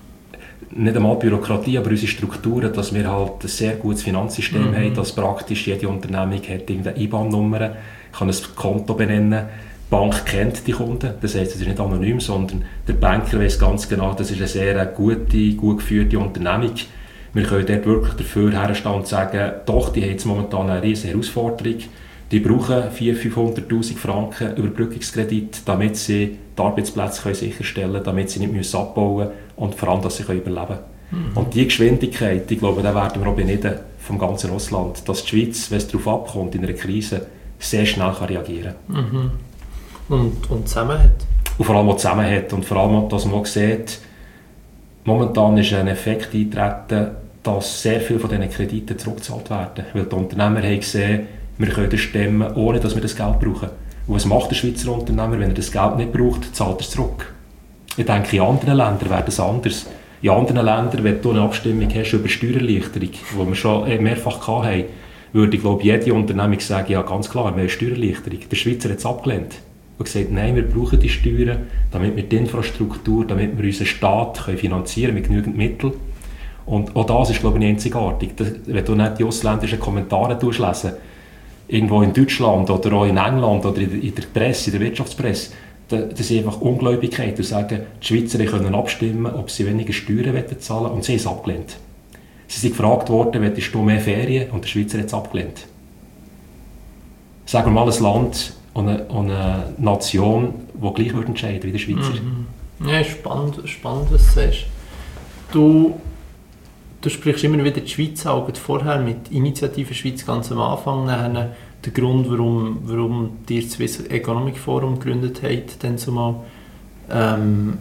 Nicht einmal Bürokratie, aber unsere Strukturen, dass wir halt ein sehr gutes Finanzsystem mhm. haben, dass praktisch jede Unternehmung hat irgendeine I B A N-Nummer, kann ein Konto benennen. Die Bank kennt die Kunden, das heisst, es ist nicht anonym, sondern der Banker weiss ganz genau, das ist eine sehr gute, gut geführte Unternehmung. Wir können dort wirklich dafür herstehen und sagen, doch, die haben jetzt momentan eine riesige Herausforderung. Die brauchen vierhunderttausend, fünfhunderttausend Franken Überbrückungskredit, damit sie die Arbeitsplätze können sicherstellen können, damit sie nicht müssen abbauen müssen und vor allem, dass sie können überleben können. Mhm. Und diese Geschwindigkeit, ich glaube, da werden wir auch beneiden vom ganzen Russland, dass die Schweiz, wenn es darauf abkommt, in einer Krise sehr schnell kann reagieren kann. Mhm. Und, und Zusammenhalt? Und vor allem auch Zusammenhalt. Und vor allem, dass man auch sieht, momentan ist ein Effekt eingetreten, dass sehr viele von diesen Krediten zurückgezahlt werden. Weil die Unternehmer haben gesehen, wir können das stemmen, ohne dass wir das Geld brauchen. Und was macht der Schweizer Unternehmer, wenn er das Geld nicht braucht, zahlt er es zurück. Ich denke, in anderen Ländern wäre das anders. In anderen Ländern, wenn du eine Abstimmung hast über Steuererleichterung, die wir schon mehrfach hatten, würde, glaube ich, jede Unternehmung sagen, ja ganz klar, wir haben eine Steuererleichterung. Der Schweizer hat es abgelehnt. Und gesagt, nein, wir brauchen die Steuern, damit wir die Infrastruktur, damit wir unseren Staat können finanzieren mit genügend Mitteln. Und auch das ist, glaube ich, einzigartig. Das, wenn du nicht die ausländischen Kommentare lesen, irgendwo in Deutschland oder auch in England oder in der Presse, in der Wirtschaftspresse, das ist einfach Ungläubigkeit. Die sagen, die Schweizer können abstimmen, ob sie weniger Steuern zahlen wollen, und sie haben es abgelehnt. Sie sind gefragt worden, willst du mehr Ferien? Und der Schweizer hat es abgelehnt. Sagen wir mal ein Land und eine, und eine Nation, die gleich würde entscheiden wie der Schweizer. Mhm. Ja, spannend, spannend, was du sagst. Du, du sprichst immer wieder die Schweiz auch vorher mit Initiative Schweiz ganz am Anfang. Dann der Grund, warum, warum ihr das Swiss Economic Forum gegründet habt, dann zumal. Ähm,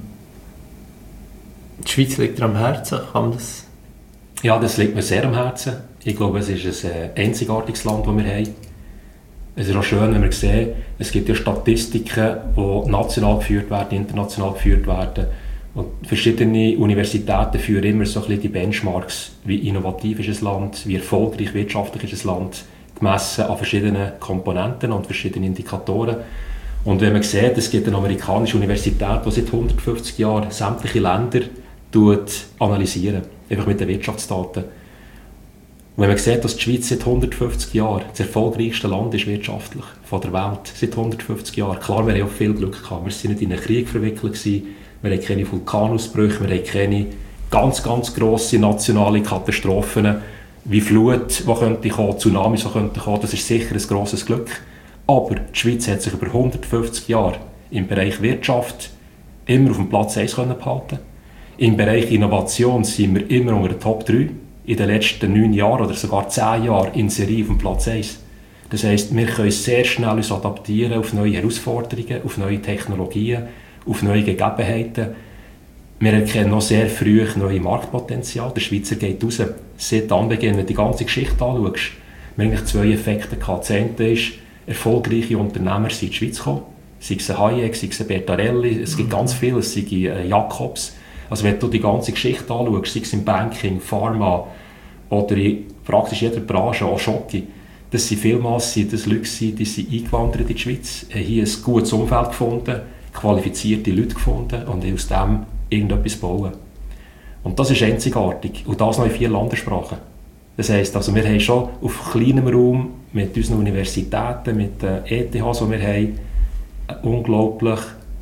die Schweiz liegt dir am Herzen, kann man das? Ja, das liegt mir sehr am Herzen. Ich glaube, es ist ein einzigartiges Land, das wir haben. Es ist auch schön, wenn wir sehen, es gibt ja Statistiken, die national geführt werden, international geführt werden. Und verschiedene Universitäten führen immer so ein bisschen die Benchmarks, wie innovativ ist ein Land, wie erfolgreich wirtschaftlich ist ein Land, gemessen an verschiedenen Komponenten und verschiedenen Indikatoren. Und wenn man sieht, es gibt eine amerikanische Universität, die seit hundertfünfzig Jahren sämtliche Länder analysiert, einfach mit den Wirtschaftsdaten. Und wenn man sieht, dass die Schweiz seit hundertfünfzig Jahren das erfolgreichste Land ist wirtschaftlich von der Welt, seit hundertfünfzig Jahren, klar, wir haben auch viel Glück gehabt, wir sind nicht in einen Krieg verwickelt gewesen, wir haben keine Vulkanausbrüche, wir haben keine ganz, ganz grosse nationale Katastrophen, wie Flut, die könnte kommen, Tsunamis, die könnten kommen, das ist sicher ein grosses Glück. Aber die Schweiz hat sich über hundertfünfzig Jahre im Bereich Wirtschaft immer auf dem Platz eins behalten. Im Bereich Innovation sind wir immer unter den Top drei. In den letzten neun Jahren oder sogar zehn Jahren in Serie auf dem Platz eins. Das heisst, wir können sehr schnell uns adaptieren auf neue Herausforderungen, auf neue Technologien, auf neue Gegebenheiten. Wir erkennen noch sehr früh neue Marktpotenzial. Der Schweizer geht raus. Seit Anbeginn, wenn du die ganze Geschichte anschaust, wir haben eigentlich zwei Effekte gehabt. Das eine ist, erfolgreiche Unternehmer sind in die Schweiz gekommen. Sei es ein Hayek, sei es ein Bertarelli, es gibt ganz viele, es sei ein Jacobs. Also wenn du die ganze Geschichte anschaust, sei es im Banking, Pharma oder in praktisch jeder Branche, auch Schoki, das sind vielmals sind das Leute, die sind eingewandert in die Schweiz, haben hier ein gutes Umfeld gefunden, qualifizierte Leute gefunden und haben aus dem irgendetwas bauen. Und das ist einzigartig. Und das noch in vier Landessprachen. Das heisst, also wir haben schon auf kleinem Raum mit unseren Universitäten, mit den E T Hs, die wir haben, eine unglaublich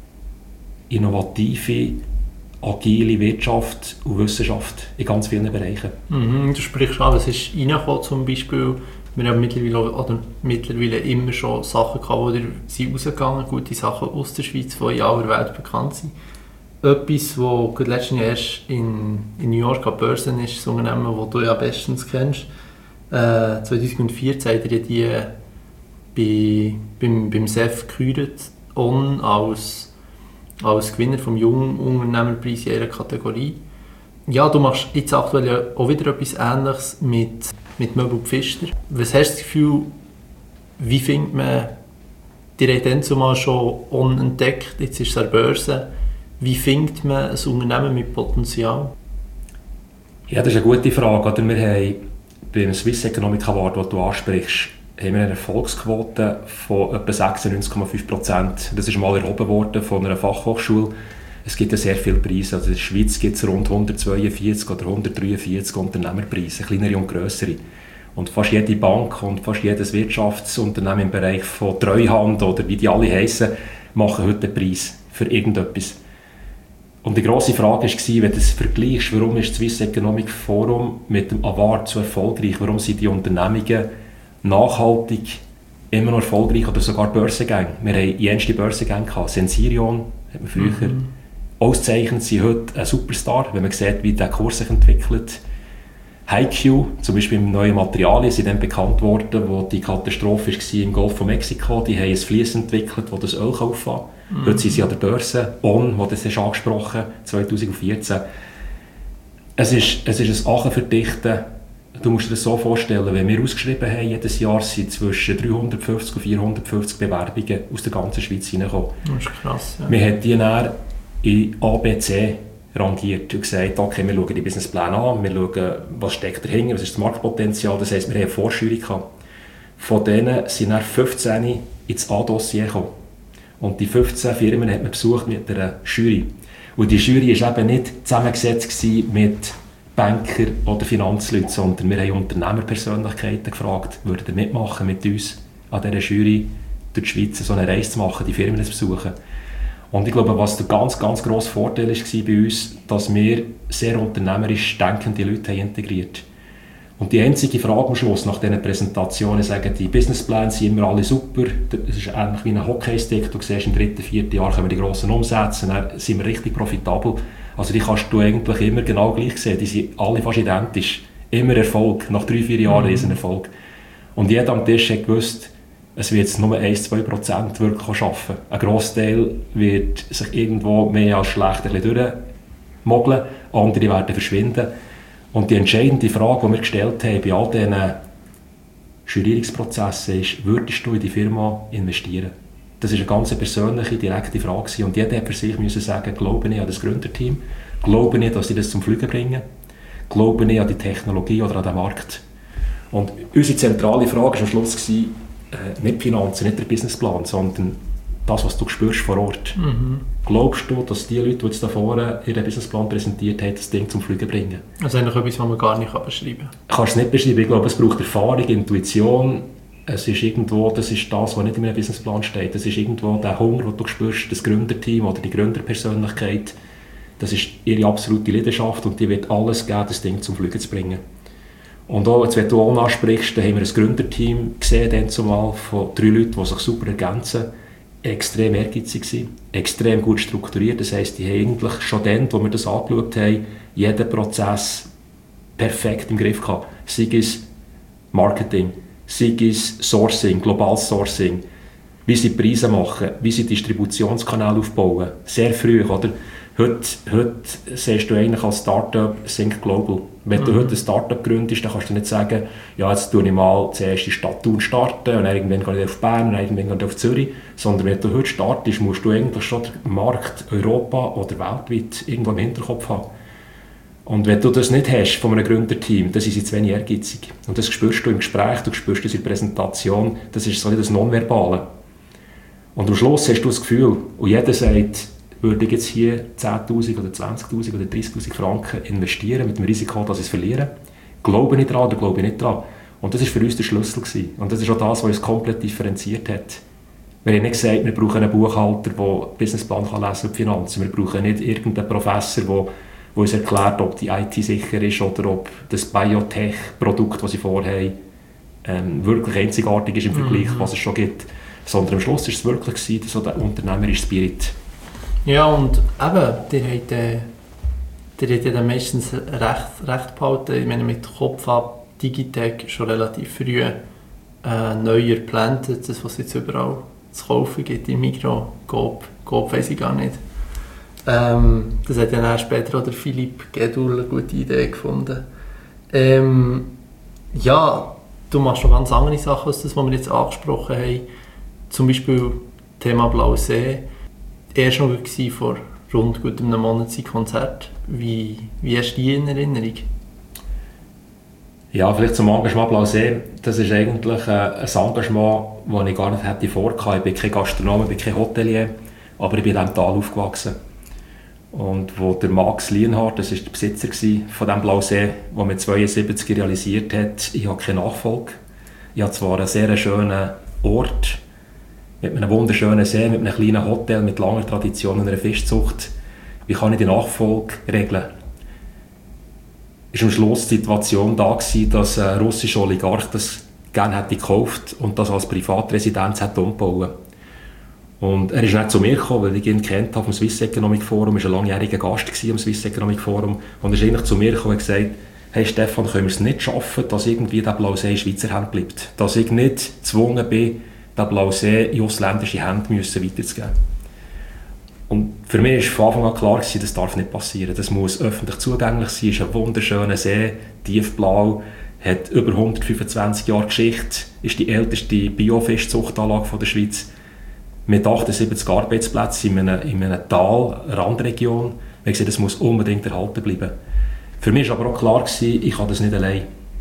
innovative, agile Wirtschaft und Wissenschaft in ganz vielen Bereichen. Mhm, du sprichst an, was ist reingekommen zum Beispiel? Wir haben mittlerweile, oder mittlerweile immer schon Sachen gehabt, die sind rausgegangen, gute Sachen aus der Schweiz, die in aller Welt bekannt sind. Etwas, das letztens erst in, in New York an Börsen ist, das Unternehmen, das du ja bestens kennst. Äh, zwanzig vierzehn hat er die bei, beim, beim S E F gekürt, On als, als Gewinner vom Jungen Unternehmerpreis in ihrer Kategorie. Ja, du machst jetzt aktuell ja auch wieder etwas Ähnliches mit, mit Möbel Pfister. Was hast du das Gefühl, wie findet man, die haben dann zumal schon On entdeckt, jetzt ist es an der Börse. Wie findet man ein Unternehmen mit Potenzial? Ja, das ist eine gute Frage. Oder? Wir haben beim Swiss Economic Award, den du ansprichst, haben wir eine Erfolgsquote von etwa sechsundneunzig Komma fünf Prozent. Das ist mal erhoben worden von einer Fachhochschule. Es gibt ja sehr viele Preise. Also in der Schweiz gibt es rund hundertzweiundvierzig oder hundertdreiundvierzig Unternehmerpreise, kleinere und grössere. Und fast jede Bank und fast jedes Wirtschaftsunternehmen im Bereich von Treuhand oder wie die alle heissen, machen heute einen Preis für irgendetwas. Und die grosse Frage war, wenn du es vergleichst, warum ist das Swiss Economic Forum mit dem Award so erfolgreich? Warum sind die Unternehmungen nachhaltig immer noch erfolgreich oder sogar Börsengänge? Wir hatten jenste Börsengänge gehabt. Sensirion hat man früher mhm. ausgezeichnet, sind heute ein Superstar, wenn man sieht, wie der Kurs sich entwickelt. HiQ, zum Beispiel im neuen Materialien, sind dann bekannt worden, wo die Katastrophe war im Golf von Mexiko. Die haben ein Fließ entwickelt, das das Öl auffangen kann. Mhm. Heute sind sie an der Börse. On, wo das ist angesprochen, zwanzig vierzehn. Es ist, es ist ein Achenverdichten. Du musst dir das so vorstellen, wenn wir ausgeschrieben haben, jedes Jahr sind zwischen dreihundertfünfzig und vierhundertfünfzig Bewerbungen aus der ganzen Schweiz hineingekommen. Das ist krass, ja. Wir haben die dann in A, B, C rangiert und gesagt, okay, wir schauen die Businesspläne an, wir schauen, was steckt dahinter, was ist das Marktpotenzial. Das heisst, wir haben eine Vorschulung gehabt. Von denen sind dann fünfzehn ins A-Dossier gekommen. Und die fünfzehn Firmen hat man besucht mit einer Jury. Und die Jury war eben nicht zusammengesetzt mit Banker oder Finanzleuten, sondern wir haben Unternehmerpersönlichkeiten gefragt, würden ihr mitmachen mit uns an dieser Jury durch die Schweiz so eine Reise zu machen, die Firmen zu besuchen. Und ich glaube, was der ganz, ganz grosse Vorteil war bei uns, dass wir sehr unternehmerisch denkende Leute haben integriert. Und die einzige Frage am Schluss nach diesen Präsentationen sagen, die Businesspläne sind immer alle super, es ist ähnlich wie ein Hockeystick, du siehst, im dritten, vierten Jahr können wir die grossen Umsätze, dann sind wir richtig profitabel. Also die kannst du eigentlich immer genau gleich sehen, die sind alle fast identisch, immer Erfolg, nach drei, vier Jahren ist ein Erfolg. Und jeder am Tisch hat gewusst, es wird jetzt nur eins bis zwei Prozent wirklich schaffen. Ein Grossteil wird sich irgendwo mehr als schlecht ein bisschen durchmogeln, andere werden verschwinden. Und die entscheidende Frage, die wir gestellt haben bei all diesen Jurierungsprozessen ist, würdest du in die Firma investieren? Das war eine ganz persönliche, direkte Frage. Und jeder hat für sich müssen sagen, glaube ich an das Gründerteam, glaube ich, dass sie das zum Fliegen bringen, glaube ich an die Technologie oder an den Markt. Und unsere zentrale Frage war am Schluss, äh, nicht Finanzen, nicht der Businessplan, sondern das, was du spürst vor Ort. Mhm. Glaubst du, dass die Leute, die jetzt da vorne ihren Businessplan präsentiert haben, das Ding zum Fliegen bringen? Also eigentlich etwas, was man gar nicht beschreiben kann. Ich kann es nicht beschreiben. Ich glaube, es braucht Erfahrung, Intuition. Es ist irgendwo, das ist das, was nicht in einem Businessplan steht. Das ist irgendwo der Hunger, den du spürst, das Gründerteam oder die Gründerpersönlichkeit. Das ist ihre absolute Leidenschaft und die wird alles geben, das Ding zum Fliegen zu bringen. Und auch, jetzt, wenn du auch ansprichst, da haben wir ein Gründerteam gesehen, dann zumal von drei Leuten, die sich super ergänzen. Extrem ehrgeizig waren, extrem gut strukturiert. Das heisst, die haben eigentlich schon dann, wo wir das angeschaut haben, jeden Prozess perfekt im Griff gehabt. Sei es Marketing, sei es Sourcing, globales Sourcing, wie sie Preise machen, wie sie Distributionskanäle aufbauen. Sehr früh, oder? Heute, heute siehst du eigentlich als Startup Think Global. Wenn mhm. du heute ein Startup gründest, dann kannst du nicht sagen, ja, jetzt tue ich mal zuerst in Stadt Thun starten und dann irgendwann gehe ich auf Bern und dann irgendwann gehe ich auf Zürich. Sondern wenn du heute startest, musst du eigentlich schon den Markt Europa oder weltweit irgendwo im Hinterkopf haben. Und wenn du das nicht hast von einem Gründerteam, dann sind sie zu wenig ehrgeizig. Und das spürst du im Gespräch, du spürst das in der Präsentation, das ist so das Nonverbale. Und am Schluss hast du das Gefühl, und jeder sagt, würde ich jetzt hier zehntausend oder zwanzigtausend oder dreißigtausend Franken investieren, mit dem Risiko, dass ich es verliere? Glaube ich dran oder glaube ich nicht dran? Und das war für uns der Schlüssel gewesen. Und das ist auch das, was uns komplett differenziert hat. Wir haben nicht gesagt, wir brauchen einen Buchhalter, der einen Businessplan kann lesen und Finanzen. Wir brauchen nicht irgendeinen Professor, der, der uns erklärt, ob die I T sicher ist oder ob das Biotech-Produkt, das sie vorhaben, ähm, wirklich einzigartig ist im Vergleich, mhm. was es schon gibt. Sondern am Schluss war es wirklich gewesen, so der unternehmerische Spirit. Ja, und eben, der hat, äh, der hat ja dann meistens recht, recht behalten. Ich meine, mit Kopf ab Digitec schon relativ früh äh, neuer geplant. Das, was es jetzt überall zu kaufen gibt, im Migros, Coop, Coop weiss ich gar nicht. Ähm, das hat ja dann später auch der Philipp Gedul eine gute Idee gefunden. Ähm, ja, du machst noch ganz andere Sachen als das, was wir jetzt angesprochen haben. Zum Beispiel Thema Blausee. Erst noch vor rund gut einem Monat sein Konzert. Wie, wie hast du die in Erinnerung? Ja, vielleicht zum Engagement Blausee. Das ist eigentlich ein Engagement, das ich gar nicht hätte vorgehabt. Ich bin kein Gastronom, ich bin kein Hotelier, aber ich bin in diesem Tal aufgewachsen. Und wo der Max Lienhardt, das war der Besitzer von diesem Blausee, der mit zweiundsiebzig realisiert hat, ich habe keine Nachfolge. Ich habe zwar einen sehr schönen Ort, mit einem wunderschönen See, mit einem kleinen Hotel, mit langer Tradition und einer Fischzucht. Wie kann ich die Nachfolge regeln? Es war am Schluss die Situation da gewesen, dass ein russischer Oligarch das gerne hätte gekauft und das als Privatresidenz hätte umbauen. Und er ist nicht zu mir gekommen, weil ich ihn kennt habe vom Swiss Economic Forum, er war ein langjähriger Gast am Swiss Economic Forum und er ist eigentlich zu mir gekommen und gesagt, hey Stefan, können wir es nicht schaffen, dass irgendwie der Blausee in Schweizer Hand bleibt? Dass ich nicht gezwungen bin, den Blausee in ausländische Hände müssen weiterzugeben. Und für mich war von Anfang an klar, das darf nicht passieren. Das muss öffentlich zugänglich sein. Es ist ein wunderschöner See, tiefblau, hat über hundertfünfundzwanzig Jahre Geschichte, ist die älteste Biofischzuchtanlage der Schweiz, mit achtundsiebzig Arbeitsplätzen in einem, in einem Tal, Randregion. Wir haben gesagt, das muss unbedingt erhalten bleiben. Für mich war aber auch klar, ich kann das nicht allein.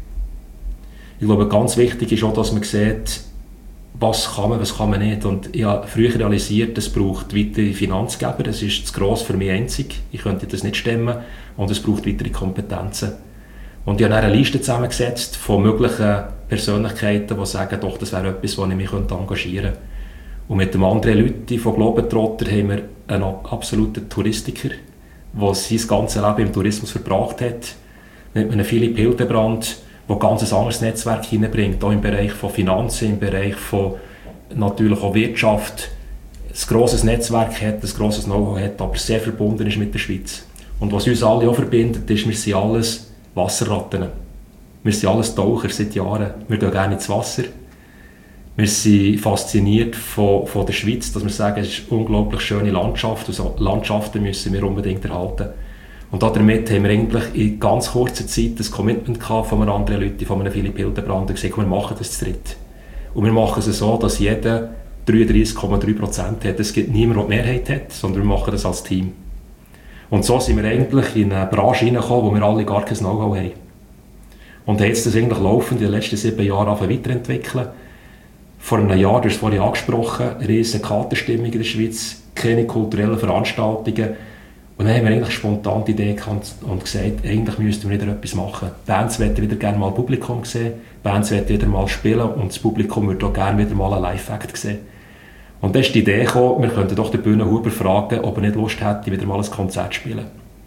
Ich glaube, ganz wichtig ist auch, dass man sieht, was kann man, was kann man nicht. Und ich habe früher realisiert, es braucht weitere Finanzgeber, das ist zu gross für mich einzig, ich könnte das nicht stemmen, und es braucht weitere Kompetenzen. Und ich habe dann eine Liste zusammengesetzt von möglichen Persönlichkeiten, die sagen, doch, das wäre etwas, wo ich mich engagieren könnte. Und mit dem anderen Leuten von Globetrotter haben wir einen absoluten Touristiker, der sein ganzes Leben im Tourismus verbracht hat, mit einem Philipp Hildebrand, der ein ganz anderes Netzwerk hineinbringt, auch im Bereich von Finanzen, im Bereich von natürlich auch Wirtschaft, ein grosses Netzwerk hat, ein grosses Know-how hat, aber sehr verbunden ist mit der Schweiz. Und was uns alle auch verbindet, ist, wir sind alles Wasserratten. Wir sind alles Taucher seit Jahren. Wir gehen gerne ins Wasser. Wir sind fasziniert von, von der Schweiz, dass wir sagen, es ist eine unglaublich schöne Landschaft und so Landschaften müssen wir unbedingt erhalten. Und damit haben wir eigentlich in ganz kurzer Zeit das Commitment gehabt von einem anderen Leuten, von einem Philipp Hildebrand, und gesagt, wir machen das zu dritt. Und wir machen es so, dass jeder dreiunddreissig Komma drei Prozent hat. Es gibt niemanden, der die Mehrheit hat, sondern wir machen das als Team. Und so sind wir eigentlich in eine Branche hineingekommen, wo wir alle gar kein Know-how haben. Und haben jetzt das eigentlich laufend in den letzten sieben Jahren weiterentwickeln. vor einem Jahr, du hast es vorhin angesprochen, riesige Katerstimmung in der Schweiz, keine kulturellen Veranstaltungen. Und dann haben wir eigentlich spontan die Idee gehabt und gesagt, eigentlich müssten wir wieder etwas machen. Bands möchten wieder gerne mal Publikum sehen, Bands möchten wieder mal spielen und das Publikum würde auch gerne wieder mal einen Live-Act sehen. Und dann ist die Idee gekommen, wir könnten doch den Bühnenhuber fragen, ob er nicht Lust hätte, wieder mal ein Konzert zu spielen.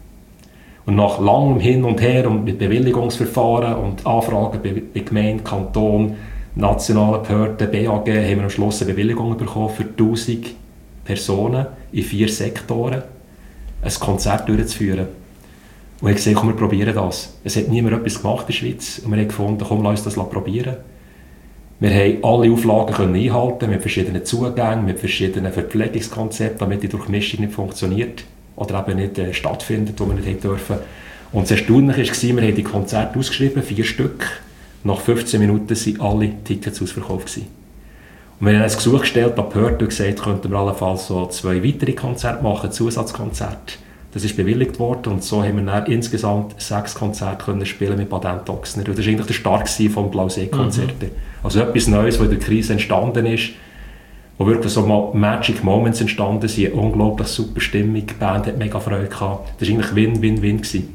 Und nach langem Hin und Her und mit Bewilligungsverfahren und Anfragen bei, bei Gemeinde, Kanton, nationalen Behörden, B A G, haben wir am Schluss eine Bewilligung bekommen für tausend Personen in vier Sektoren ein Konzert durchzuführen. Und ich habe gesagt, komm, wir probieren das. Es hat niemand etwas gemacht in der Schweiz und wir haben gefunden, komm, lass uns das probieren. Wir haben alle Auflagen können einhalten, mit verschiedenen Zugängen, mit verschiedenen Verpflegungskonzepten, damit die Durchmischung nicht funktioniert oder eben nicht äh, stattfindet, wo wir nicht dürfen. Und das Erstaunliche war, wir haben die Konzerte ausgeschrieben, vier Stück. Nach fünfzehn Minuten waren alle Tickets ausverkauft gewesen. Und wir haben ein Gesuch gestellt an die Behörde und gesagt, könnten wir allenfalls so zwei weitere Konzerte machen, Zusatzkonzerte. Das ist bewilligt worden und so haben wir dann insgesamt sechs Konzerte können spielen mit Badent Ochsner. Das war eigentlich der Start vom Blausee-Konzerte. Mhm. Also etwas Neues, was in der Krise entstanden ist, wo wirklich so Magic Moments entstanden sind, eine unglaublich super Stimmung, die Band hat mega Freude gehabt. Das war eigentlich Win-Win-Win gewesen.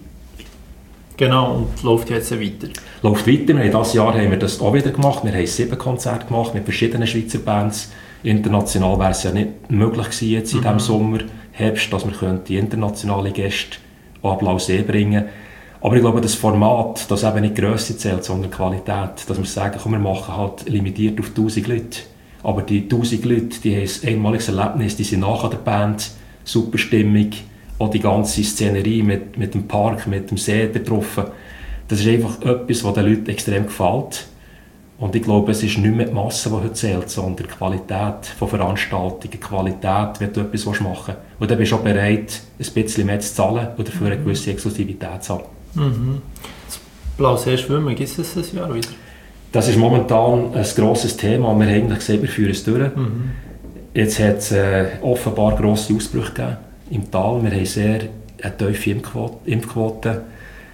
Genau, und läuft jetzt weiter? Läuft weiter. Wir haben dieses Jahr haben wir das auch wieder gemacht. Wir haben sieben Konzerte gemacht mit verschiedenen Schweizer Bands. International wäre es ja nicht möglich gewesen jetzt in mhm. diesem Sommer, Herbst, dass wir die internationale Gäste an Blausee bringen. Aber ich glaube, das Format, das eben nicht Grösse zählt, sondern Qualität, dass wir sagen, komm, wir machen halt limitiert auf tausend Leute. Aber die tausend Leute, die haben ein einmaliges Erlebnis, die sind nachher der Band, super Stimmung, auch die ganze Szenerie mit, mit dem Park, mit dem See getroffen. Das ist einfach etwas, was den Leuten extrem gefällt. Und ich glaube, es ist nicht mehr die Masse, die heute zählt, sondern die Qualität von Veranstaltungen, die Qualität, wenn du etwas machen willst. Und dann bist du auch bereit, ein bisschen mehr zu zahlen oder dafür eine gewisse Exklusivität zu haben. Mhm. Das Blausee Schwimmen, gibt es das ein Jahr wieder? Das ist momentan ein grosses Thema. Wir haben eigentlich gesagt, wir führen es durch. Mhm. Jetzt hat es äh, offenbar grosse Ausbrüche gegeben im Tal. Wir haben sehr eine tiefe Impfquote. Impfquote.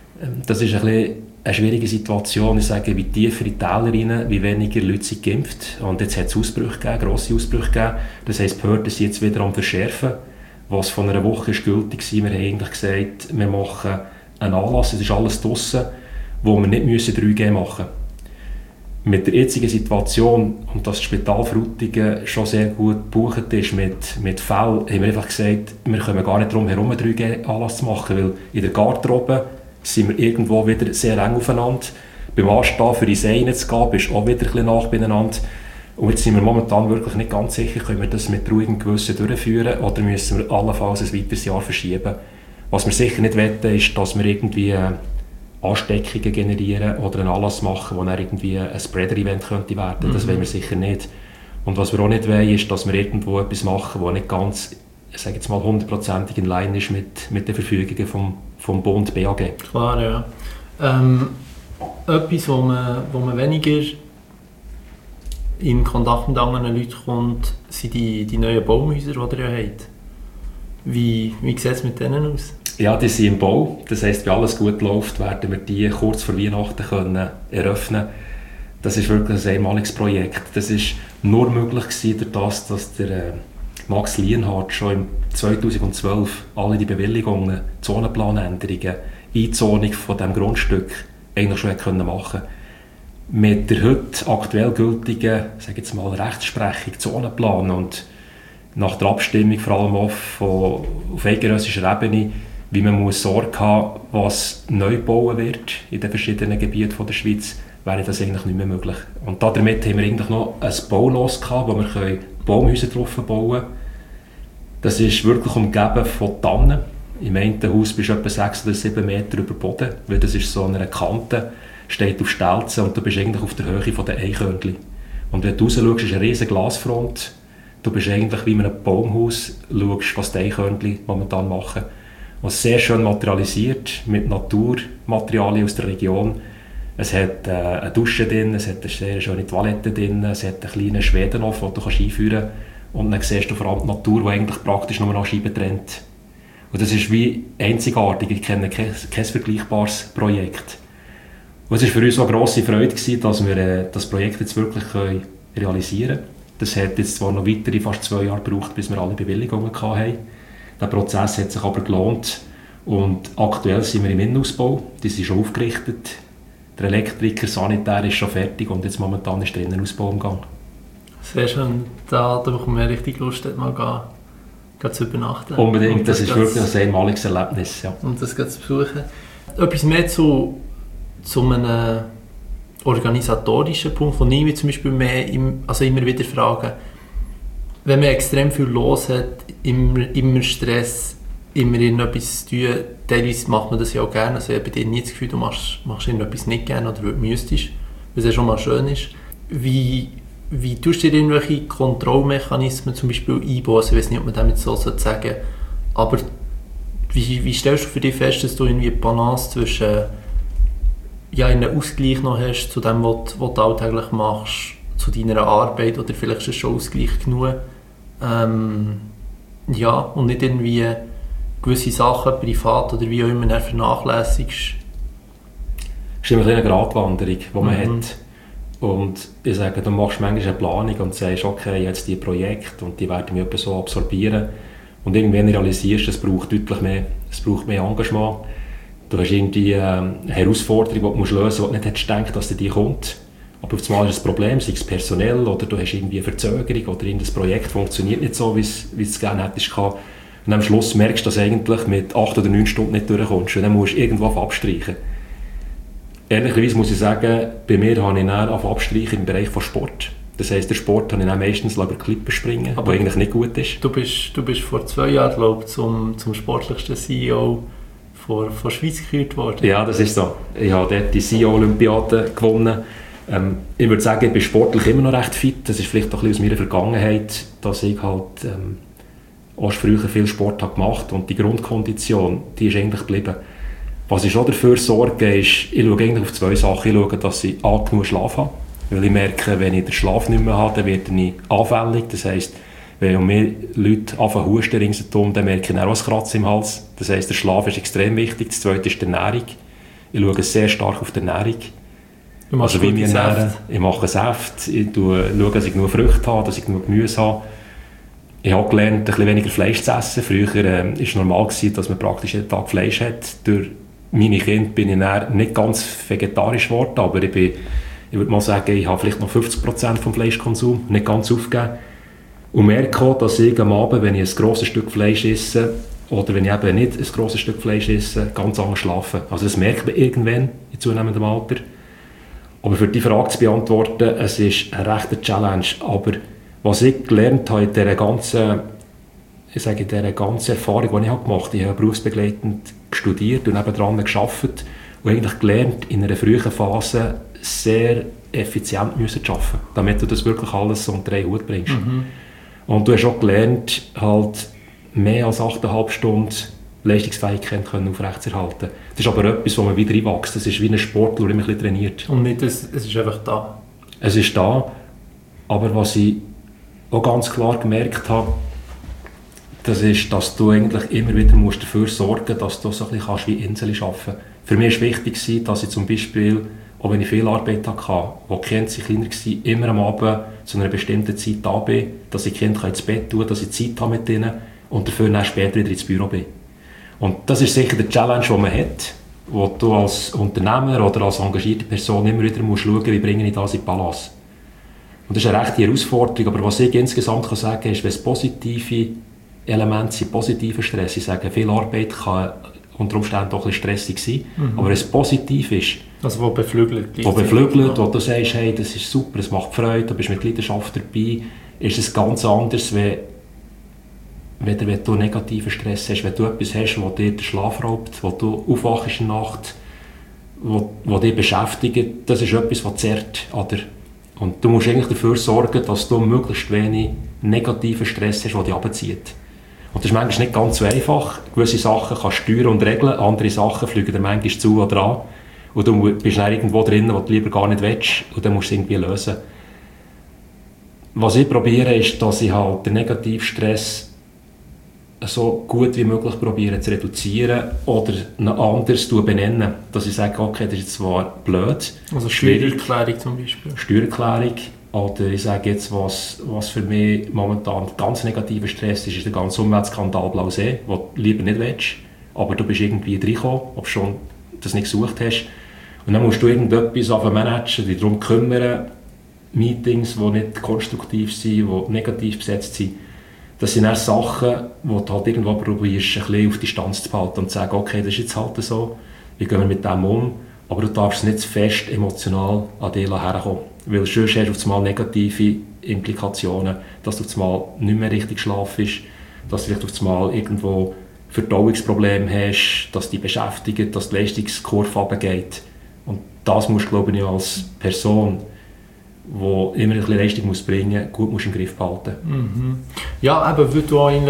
Das ist ein bisschen eine schwierige Situation. Ich sage, wie tiefer in die Täler rein, wie weniger Leute sind geimpft. Und jetzt hat es Ausbrüche gegeben, grosse Ausbrüche gegeben. Das heisst, die Behörden sind jetzt wieder am Verschärfen. Was von einer Woche ist gültig war, wir haben eigentlich gesagt, wir machen einen Anlass, es ist alles draussen, wo wir nicht müssen drei G machen müssen. Mit der jetzigen Situation, und dass das Spital Frutigen schon sehr gut gebucht ist mit, mit Fällen, haben wir einfach gesagt, wir kommen gar nicht darum herum, einen drei G Anlass zu machen, weil in der Garderobe sind wir irgendwo wieder sehr eng aufeinander. Beim Anstehen für ins Eine zu gehen, bist auch wieder ein bisschen nach beieinander. Und jetzt sind wir momentan wirklich nicht ganz sicher, können wir das mit ruhigem Gewissen durchführen oder müssen wir allenfalls ein weiteres Jahr verschieben. Was wir sicher nicht wollen, ist, dass wir irgendwie äh, Ansteckungen generieren oder einen Anlass machen, wo dann irgendwie ein Spreader-Event könnte werden. Mhm. Das wollen wir sicher nicht. Und was wir auch nicht wollen, ist, dass wir irgendwo etwas machen, das nicht ganz, ich sage jetzt mal, hundertprozentig in Line ist mit, mit den Verfügungen vom, vom Bund B A G. Klar, ja. Ähm, etwas, wo man, wo man weniger in Kontakt mit anderen Leuten kommt, sind die, die neuen Baumhäuser, die ihr ja habt. Wie, wie sieht es mit denen aus? Ja, die sind im Bau. Das heisst, wenn alles gut läuft, werden wir die kurz vor Weihnachten können eröffnen. Das ist wirklich ein einmaliges Projekt. Das ist nur möglich gewesen, durch das, dass der äh, Max Lienhardt schon im zweitausendzwölf alle die Bewilligungen, Zonenplanänderungen, Einzonung von diesem Grundstück eigentlich schon können machen konnte. Mit der heute aktuell gültigen, sage jetzt mal, Rechtsprechung, Zonenplan und nach der Abstimmung vor allem auch von, auf eidgenössischer Ebene, wie man muss Sorge haben, was neu gebaut wird in den verschiedenen Gebieten der Schweiz, wäre das eigentlich nicht mehr möglich. Und damit haben wir eigentlich noch ein Baulos gehabt, wo wir Baumhäuser drauf bauen können. Das ist wirklich umgeben von Tannen. Im einen Haus bist du etwa sechs oder sieben Meter über Boden, weil das ist so eine Kante, steht auf Stelzen und du bist eigentlich auf der Höhe der Eichhörnchen. Und wenn du raus schaust, ist eine riesige Glasfront. Du bist eigentlich wie in einem Baumhaus, schaust, was die Eichhörnchen momentan machen. Und sehr schön materialisiert mit Naturmaterialien aus der Region. Es hat äh, eine Dusche drin, es hat eine sehr schöne Toilette drin, es hat einen kleinen Schwedenhof, den du kannst einführen kannst. Und dann siehst du vor allem die Natur, die eigentlich praktisch nur noch Scheiben trennt. Und das ist wie einzigartig, ich kenne kein, kein vergleichbares Projekt. Und es war für uns auch eine grosse Freude, dass wir äh, das Projekt jetzt wirklich können realisieren. Das hat jetzt zwar noch weitere fast zwei Jahre gebraucht, bis wir alle Bewilligungen hatten. Der Prozess hat sich aber gelohnt und aktuell sind wir im Innenausbau. Die sind schon aufgerichtet. Der Elektriker, Sanitär ist schon fertig und jetzt momentan ist der Innenausbau im Gang. Sehr schön. Da, da bekommen wir richtig Lust, dort mal gehen, gehen zu übernachten. Unbedingt, das, das ist wirklich ein einmaliges Erlebnis. Ja. Und das zu besuchen. Etwas mehr zu, zu einem organisatorischen Punkt, den ich mich zum Beispiel mehr im, also immer wieder frage, wenn man extrem viel los hat, immer, immer Stress, immer irgendetwas zu tun, teilweise macht man das ja auch gerne, also ich habe bei dir nie das Gefühl, du machst, machst irgendetwas nicht gerne oder müsstest, was ja schon mal schön ist. Wie, wie tust du dir irgendwelche Kontrollmechanismen zum Beispiel einbauen, also ich weiß nicht, ob man damit so sagen sollte, aber wie, wie stellst du für dich fest, dass du irgendwie eine Balance zwischen ja, einen Ausgleich noch hast zu dem, was, was du alltäglich machst, zu deiner Arbeit, oder vielleicht ist es schon Ausgleich genug, ähm, ja, und nicht irgendwie gewisse Sachen privat oder wie auch immer vernachlässigst? Es ist immer eine Gratwanderung, die man Mhm. hat. Und ich sage, du machst manchmal eine Planung und sagst, okay, jetzt die Projekte und die werden mich etwa so absorbieren. Und irgendwann realisierst du, es braucht deutlich mehr, es braucht mehr Engagement. Du hast irgendwie eine Herausforderung, die du lösen musst, die du nicht hättest gedacht, dass die kommt. Aber auf einmal ist es ein Problem, sei es personell oder du hast irgendwie eine Verzögerung oder irgendein Projekt funktioniert nicht so, wie es, wie es gerne hättest gehabt. Und am Schluss merkst du, dass du eigentlich mit acht oder neun Stunden nicht durchkommst. Und dann musst du irgendwo abstreichen. Ehrlicherweise muss ich sagen, bei mir habe ich dann abstreichen im Bereich von Sport. Das heisst, der Sport habe ich dann meistens über Klippen springen, was eigentlich nicht gut ist. Du bist, du bist vor zwei Jahren, glaube ich, zum, zum sportlichsten C E O von, von Schweiz gekürt worden. Ja, das ist so. Ich habe dort die C E O-Olympiade gewonnen. Ähm, ich würde sagen, ich bin sportlich immer noch recht fit. Das ist vielleicht auch ein bisschen aus meiner Vergangenheit, dass ich halt ähm, auch früher viel Sport habe gemacht und die Grundkondition, die ist eigentlich geblieben. Was ich schon dafür sorge, ist, ich schaue eigentlich auf zwei Sachen. Ich schaue, dass ich A, genug Schlaf habe. Weil ich merke, wenn ich den Schlaf nicht mehr habe, dann werde ich anfällig. Das heisst, wenn mehr Leute anfangen zu husten ringsherum, dann merke ich auch ein Kratzen im Hals. Das heisst, der Schlaf ist extrem wichtig. Das zweite ist die Ernährung. Ich schaue sehr stark auf die Ernährung. Du machst also wie wir gute ernähren. Säfte. Ich mache Säfte. Ich schaue, dass ich genug Früchte habe, dass ich genug Gemüse habe. Ich habe gelernt, ein bisschen weniger Fleisch zu essen. Früher war äh, es normal, dass man praktisch jeden Tag Fleisch hat. Durch meine Kinder bin ich dann nicht ganz vegetarisch geworden, aber ich, bin, ich würde mal sagen, ich habe vielleicht noch fünfzig Prozent vom Fleischkonsum nicht ganz aufgegeben. Und merke auch, dass ich am Abend, wenn ich ein grosses Stück Fleisch esse, oder wenn ich eben nicht ein grosses Stück Fleisch esse, ganz anders schlafe. Also das merkt man irgendwann in zunehmendem Alter. Aber für die Frage zu beantworten, es ist eine rechte Challenge. Aber was ich gelernt habe in dieser ganzen, ich sage, in dieser ganzen Erfahrung, die ich habe gemacht habe, ich habe berufsbegleitend studiert und nebenan gearbeitet und eigentlich gelernt, in einer frühen Phase sehr effizient zu arbeiten, damit du das wirklich alles unter einen Hut bringst. Mhm. Und du hast auch gelernt, halt mehr als achteinhalb Stunden Leistungsfähigkeit aufrechtzuerhalten. Das ist aber etwas, wo man wieder reinwächst. Das ist wie ein Sport, der immer ein bisschen trainiert. Und nicht, es, es ist einfach da. Es ist da, aber was ich auch ganz klar gemerkt habe, das ist, dass du eigentlich immer wieder musst dafür sorgen musst, dass du so ein bisschen kannst wie Inseln arbeiten kannst. Für mich war wichtig, dass ich zum Beispiel, auch wenn ich viel Arbeit hatte, wo die Kinder kleiner waren, immer am Abend zu einer bestimmten Zeit da bin, dass ich die Kinder ins Bett tun kann, dass ich Zeit habe mit ihnen und dafür dann später wieder ins Büro bin. Und das ist sicher die Challenge, die man hat, wo du als Unternehmer oder als engagierte Person immer wieder musst schauen, wie bringe ich das in Balance. Und das ist eine rechte Herausforderung, aber was ich insgesamt kann sagen kann, ist, wenn es positive Elemente sind, positiver Stress, ich sage, viel Arbeit kann unter Umständen auch ein bisschen stressig sein, mhm. aber wenn es positiv ist, also wo beflügelt, wo beflügelt, wo du sagst, hey, das ist super, es macht Freude, du bist mit Leidenschaft dabei, ist es ganz anders, wenn, wenn du negativen Stress hast, wenn du etwas hast, was dir den Schlaf raubt, wo du aufwachst in der Nacht, wo, wo dich beschäftigt, das ist etwas, was zerrt, oder? Und du musst eigentlich dafür sorgen, dass du möglichst wenig negativen Stress hast, der dich runterzieht. Und das ist manchmal nicht ganz so einfach. Gewisse Sachen kannst du steuern und regeln, andere Sachen fliegen dir manchmal zu oder an. Und du bist dann irgendwo drin, wo du lieber gar nicht willst, und dann musst du es irgendwie lösen. Was ich probiere, ist, dass ich halt den Negativstress so gut wie möglich probiere zu reduzieren oder ihn anders benennen. Dass ich sage, okay, das ist zwar blöd. Also Steuererklärung zum Beispiel. Steuererklärung, Oder ich sage jetzt, was, was für mich momentan ganz negativer Stress ist, ist der ganze Umweltskandal Blausee, den du lieber nicht willst, aber du bist irgendwie reingekommen, ob du schon das nicht gesucht hast. Und dann musst du irgendetwas auf managen, dich darum kümmern, Meetings, die nicht konstruktiv sind, die negativ besetzt sind. Das sind dann Sachen, die du halt irgendwo probierst, ein bisschen auf Distanz zu behalten und zu sagen, okay, das ist jetzt halt so, wie gehen wir mit dem um, aber du darfst nicht zu fest emotional an dich herkommen. Weil sonst hast du auf einmal negative Implikationen, dass du auf einmal nicht mehr richtig schlafst, dass du vielleicht auf einmal irgendwo Verdauungsprobleme hast, dass dich beschäftigt, dass die Leistungskurve runtergeht. Und das musst du, glaube ich, als Person, die immer ein bisschen Leistung muss bringen muss, gut musst im Griff behalten. Mhm. Ja, eben, weil du eigentlich,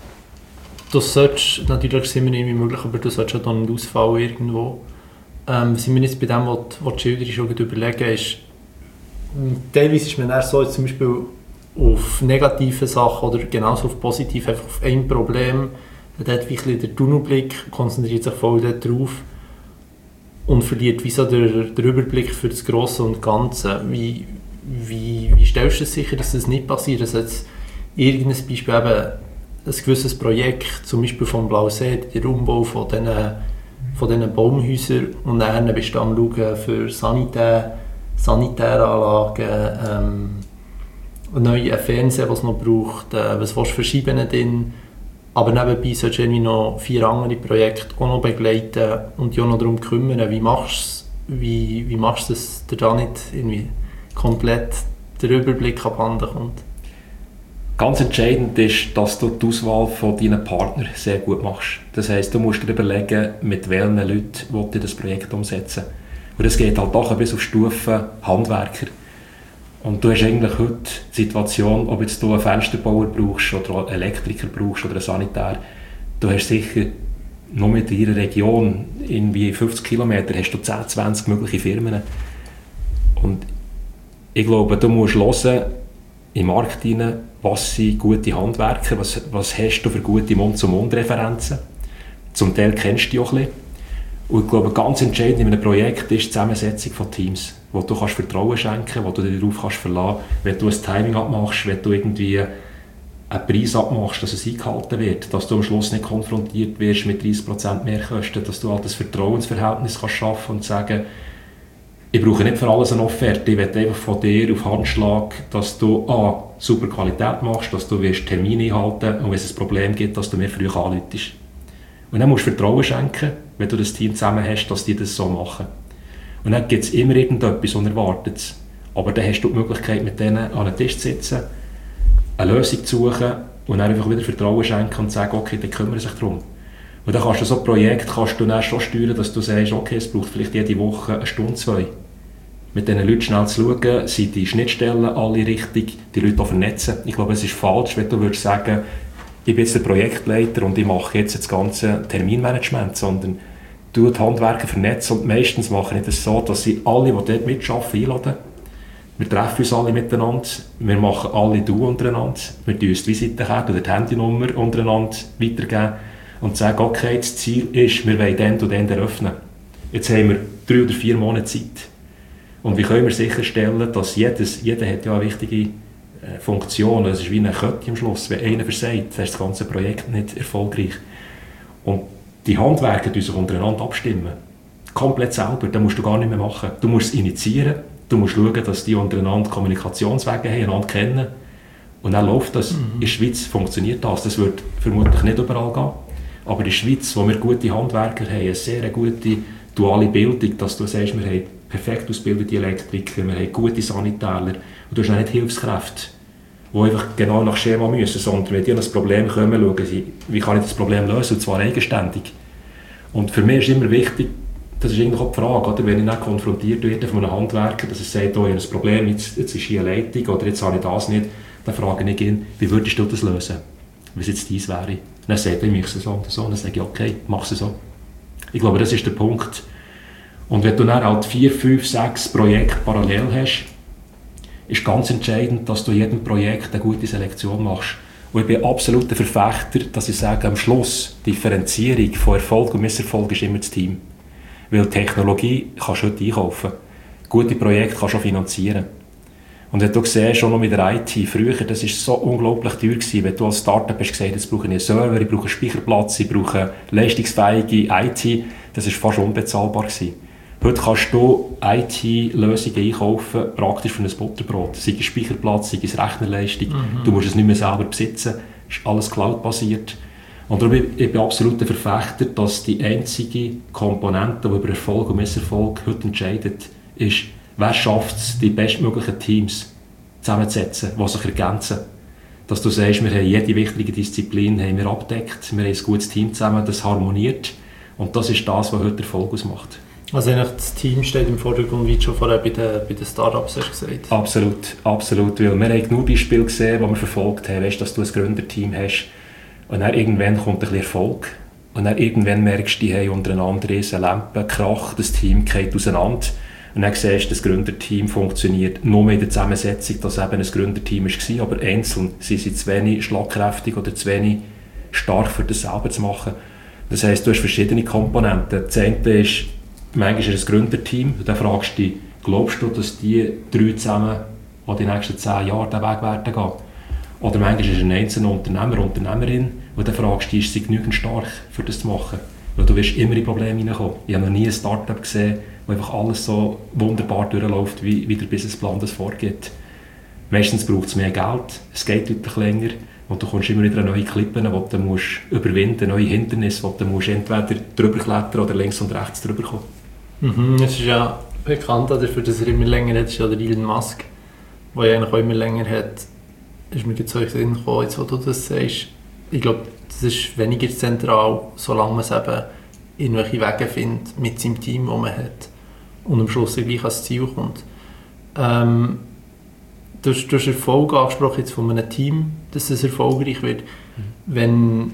du solltest, natürlich sind wir nicht mehr möglich, aber du solltest dann einen Ausfall irgendwo. Ähm, was ich mir jetzt bei dem, was, was die Schilder schon überlegen, ist, teilweise ist man eher so, zum Beispiel auf negative Sachen oder genauso auf positive, einfach auf ein Problem, man hat wirklich den Tunnelblick, konzentriert sich voll darauf und verliert wie so den, den Überblick für das Grosse und Ganze. Wie, wie, wie stellst du es sicher, dass das nicht passiert? Also jetzt irgendein Beispiel, eben ein gewisses Projekt, zum Beispiel vom Blausee, der Umbau von diesen, von diesen Baumhäusern, und dann bist du am Schauen für Sanitär, Sanitäranlagen, ähm, einen neuen Fernseher, den es noch braucht, äh, was willst du verschieben drin. Aber nebenbei solltest du irgendwie noch vier andere Projekte auch noch begleiten und dich auch noch darum kümmern, wie machst du wie, wie machst du es, dass dir da nicht irgendwie komplett der Überblick abhanden kommt? Ganz entscheidend ist, dass du die Auswahl von deinen Partnern sehr gut machst. Das heisst, du musst dir überlegen, mit welchen Leuten du das Projekt umsetzen willst. Und das geht halt auch bis auf Stufe Handwerker. Und du hast eigentlich heute die Situation, ob jetzt du einen Fensterbauer brauchst oder einen Elektriker brauchst oder einen Sanitär, du hast sicher nur mit deiner Region, irgendwie fünfzig Kilometer, hast du zehn, zwanzig mögliche Firmen. Und ich glaube, du musst hören, im Markt hinein, was sind gute Handwerker, was, was hast du für gute Mund-zu-Mund-Referenzen. Zum Teil kennst du die auch ein bisschen. Und ich glaube, ganz entscheidend in einem Projekt ist die Zusammensetzung von Teams, wo du kannst Vertrauen schenken kannst, wo du dich darauf kannst verlassen kannst, wenn du ein Timing abmachst, wenn du irgendwie einen Preis abmachst, dass es eingehalten wird, dass du am Schluss nicht konfrontiert wirst mit dreißig Prozent Mehrkosten, dass du halt das Vertrauensverhältnis kannst schaffen und sagen, ich brauche nicht für alles eine Offerte, ich will einfach von dir auf Handschlag, dass du A, super Qualität machst, dass du wirst Termine einhalten und wenn es ein Problem gibt, dass du mir früh anrufst. Und dann musst du Vertrauen schenken, wenn du das Team zusammen hast, dass die das so machen. Und dann gibt es immer irgendetwas Unerwartetes. Aber dann hast du die Möglichkeit, mit denen an einen Tisch zu sitzen, eine Lösung zu suchen und dann einfach wieder Vertrauen schenken und sagen, okay, dann kümmern sich darum. Und dann kannst du so ein Projekt kannst du dann schon steuern, dass du sagst, okay, es braucht vielleicht jede Woche eine Stunde, zwei. Mit diesen Leuten schnell zu schauen, sind die Schnittstellen alle richtig, die Leute auch vernetzen. Ich glaube, es ist falsch, wenn du würdest sagen, ich bin jetzt der Projektleiter und ich mache jetzt das ganze Terminmanagement, sondern du die Handwerker vernetzen und meistens mache ich das so, dass sie alle, die dort mitarbeiten, einladen. Wir treffen uns alle miteinander, wir machen alle Du untereinander, wir tun uns die Visitenkarte oder die Handynummer untereinander weitergeben und sagen, okay, das Ziel ist, wir wollen den und den eröffnen. Jetzt haben wir drei oder vier Monate Zeit. Und wie können wir sicherstellen, dass jedes, jeder hat ja eine wichtige Funktion, es ist wie eine Kette am Schluss, wenn einer versagt, dann ist das ganze Projekt nicht erfolgreich. Und die Handwerker die sich untereinander abstimmen. Komplett selber, das musst du gar nicht mehr machen. Du musst es initiieren, du musst schauen, dass die untereinander Kommunikationswege haben, einander kennen. Und dann läuft das. Mhm. In der Schweiz funktioniert das. Das wird vermutlich nicht überall gehen. Aber in der Schweiz, wo wir gute Handwerker haben, eine sehr gute duale Bildung, dass du sagst, wir haben perfekt ausgebildete Elektriker, wir haben gute Sanitäter und du hast auch nicht Hilfskräfte, die einfach genau nach Schema müssen, sondern wenn die an ein Problem kommen, schauen sie, wie kann ich das Problem lösen, und zwar eigenständig. Und für mich ist immer wichtig, das ist eigentlich auch die Frage, oder? Wenn ich dann konfrontiert werde von einem Handwerker, dass er sagt, oh, ich habe ein Problem, jetzt, jetzt ist hier eine Leitung oder jetzt habe ich das nicht, dann frage ich ihn, wie würdest du das lösen, wie es jetzt dies wäre. Dann sagt er, ich mache es so und so, und dann sage ich, okay, mach es so. Ich glaube, das ist der Punkt. Und wenn du dann halt vier, fünf, sechs Projekte parallel hast, ist ganz entscheidend, dass du in jedem Projekt eine gute Selektion machst. Und ich bin absolut der Verfechter, dass ich sage, am Schluss, die Differenzierung von Erfolg und Misserfolg ist immer das Team. Weil Technologie kannst du heute einkaufen. Gute Projekte kannst du auch finanzieren. Und wenn du siehst, schon noch mit der I T, früher, das war so unglaublich teuer gewesen, wenn du als Startup hast gesagt, jetzt brauche ich einen Server, ich brauche einen Speicherplatz, ich brauche leistungsfähige I T, das war fast unbezahlbar gewesen. Heute kannst du I T-Lösungen einkaufen, praktisch für ein Butterbrot. Sei es Speicherplatz, sei es Rechnerleistung. Mhm. Du musst es nicht mehr selber besitzen, es ist alles Cloud-basiert. Und darum bin ich absolut ein Verfechter, dass die einzige Komponente, die über Erfolg und Misserfolg heute entscheidet, ist, wer schafft es, die bestmöglichen Teams zusammenzusetzen, die sich ergänzen. Dass du sagst, wir haben jede wichtige Disziplin haben wir abgedeckt, wir haben ein gutes Team zusammen, das harmoniert. Und das ist das, was heute Erfolg ausmacht. Also eigentlich das Team steht im Vordergrund, wie du schon vorher bei den, bei den Startups hast gesagt. Absolut, absolut. Weil wir haben genug Beispiele gesehen, die wir verfolgt haben, weißt, dass du ein Gründerteam hast und dann irgendwann kommt ein bisschen Erfolg und dann irgendwann merkst du, die haben untereinander eine Lampe, Krach, das Team geht auseinander und dann siehst du, das Gründerteam funktioniert nur mehr in der Zusammensetzung, dass eben ein Gründerteam war, aber einzeln sind sie zu wenig schlagkräftig oder zu wenig stark für das selber zu machen. Das heisst, du hast verschiedene Komponenten. Das eine ist, manchmal ist es ein Gründerteam, und dann fragst du dich, glaubst du, dass die drei zusammen die nächsten zehn Jahre den Weg werden gehen? Oder manchmal ist es ein einzelner Unternehmer, Unternehmerin, und dann fragst du dich, ist sie genügend stark, für das zu machen? Weil du wirst immer in Probleme hineinkommen. Ich habe noch nie ein Startup gesehen, wo einfach alles so wunderbar durchläuft, wie, wie der Businessplan das vorgeht. Meistens braucht es mehr Geld, es geht deutlich länger, und du kommst immer wieder neue Klippen, die du musst überwinden, neue Hindernisse, wo du musst entweder drüber klettern oder links und rechts drüber kommen. Mhm, es ist ja bekannt dafür, dass er immer länger hat, das ist ja der Elon Musk, der ja eigentlich auch immer länger hat. Ist mir jetzt so in den Sinn gekommen, jetzt wo du das sagst. Ich glaube, das ist weniger zentral, solange man es eben irgendwelche Wege findet mit seinem Team, das man hat und am Schluss gleich ans Ziel kommt. Ähm, du, hast, du hast Erfolg angesprochen jetzt von einem Team, dass es erfolgreich wird. Mhm. Wenn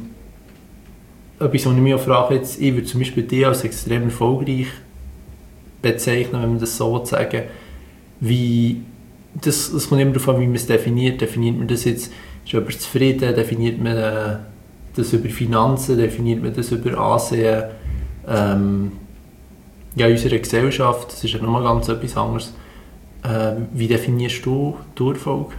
etwas, was ich mich auch frage, jetzt, ich würde zum Beispiel dich als extrem erfolgreich bezeichnen, wenn man das so sagen, wie das, das kommt immer darauf an, wie man es definiert. Definiert man das jetzt, ist jemand zufrieden, definiert man äh, das über Finanzen, definiert man das über Ansehen ähm, ja, unserer Gesellschaft, das ist ja nochmal ganz etwas anderes. Ähm, wie definierst du Erfolg?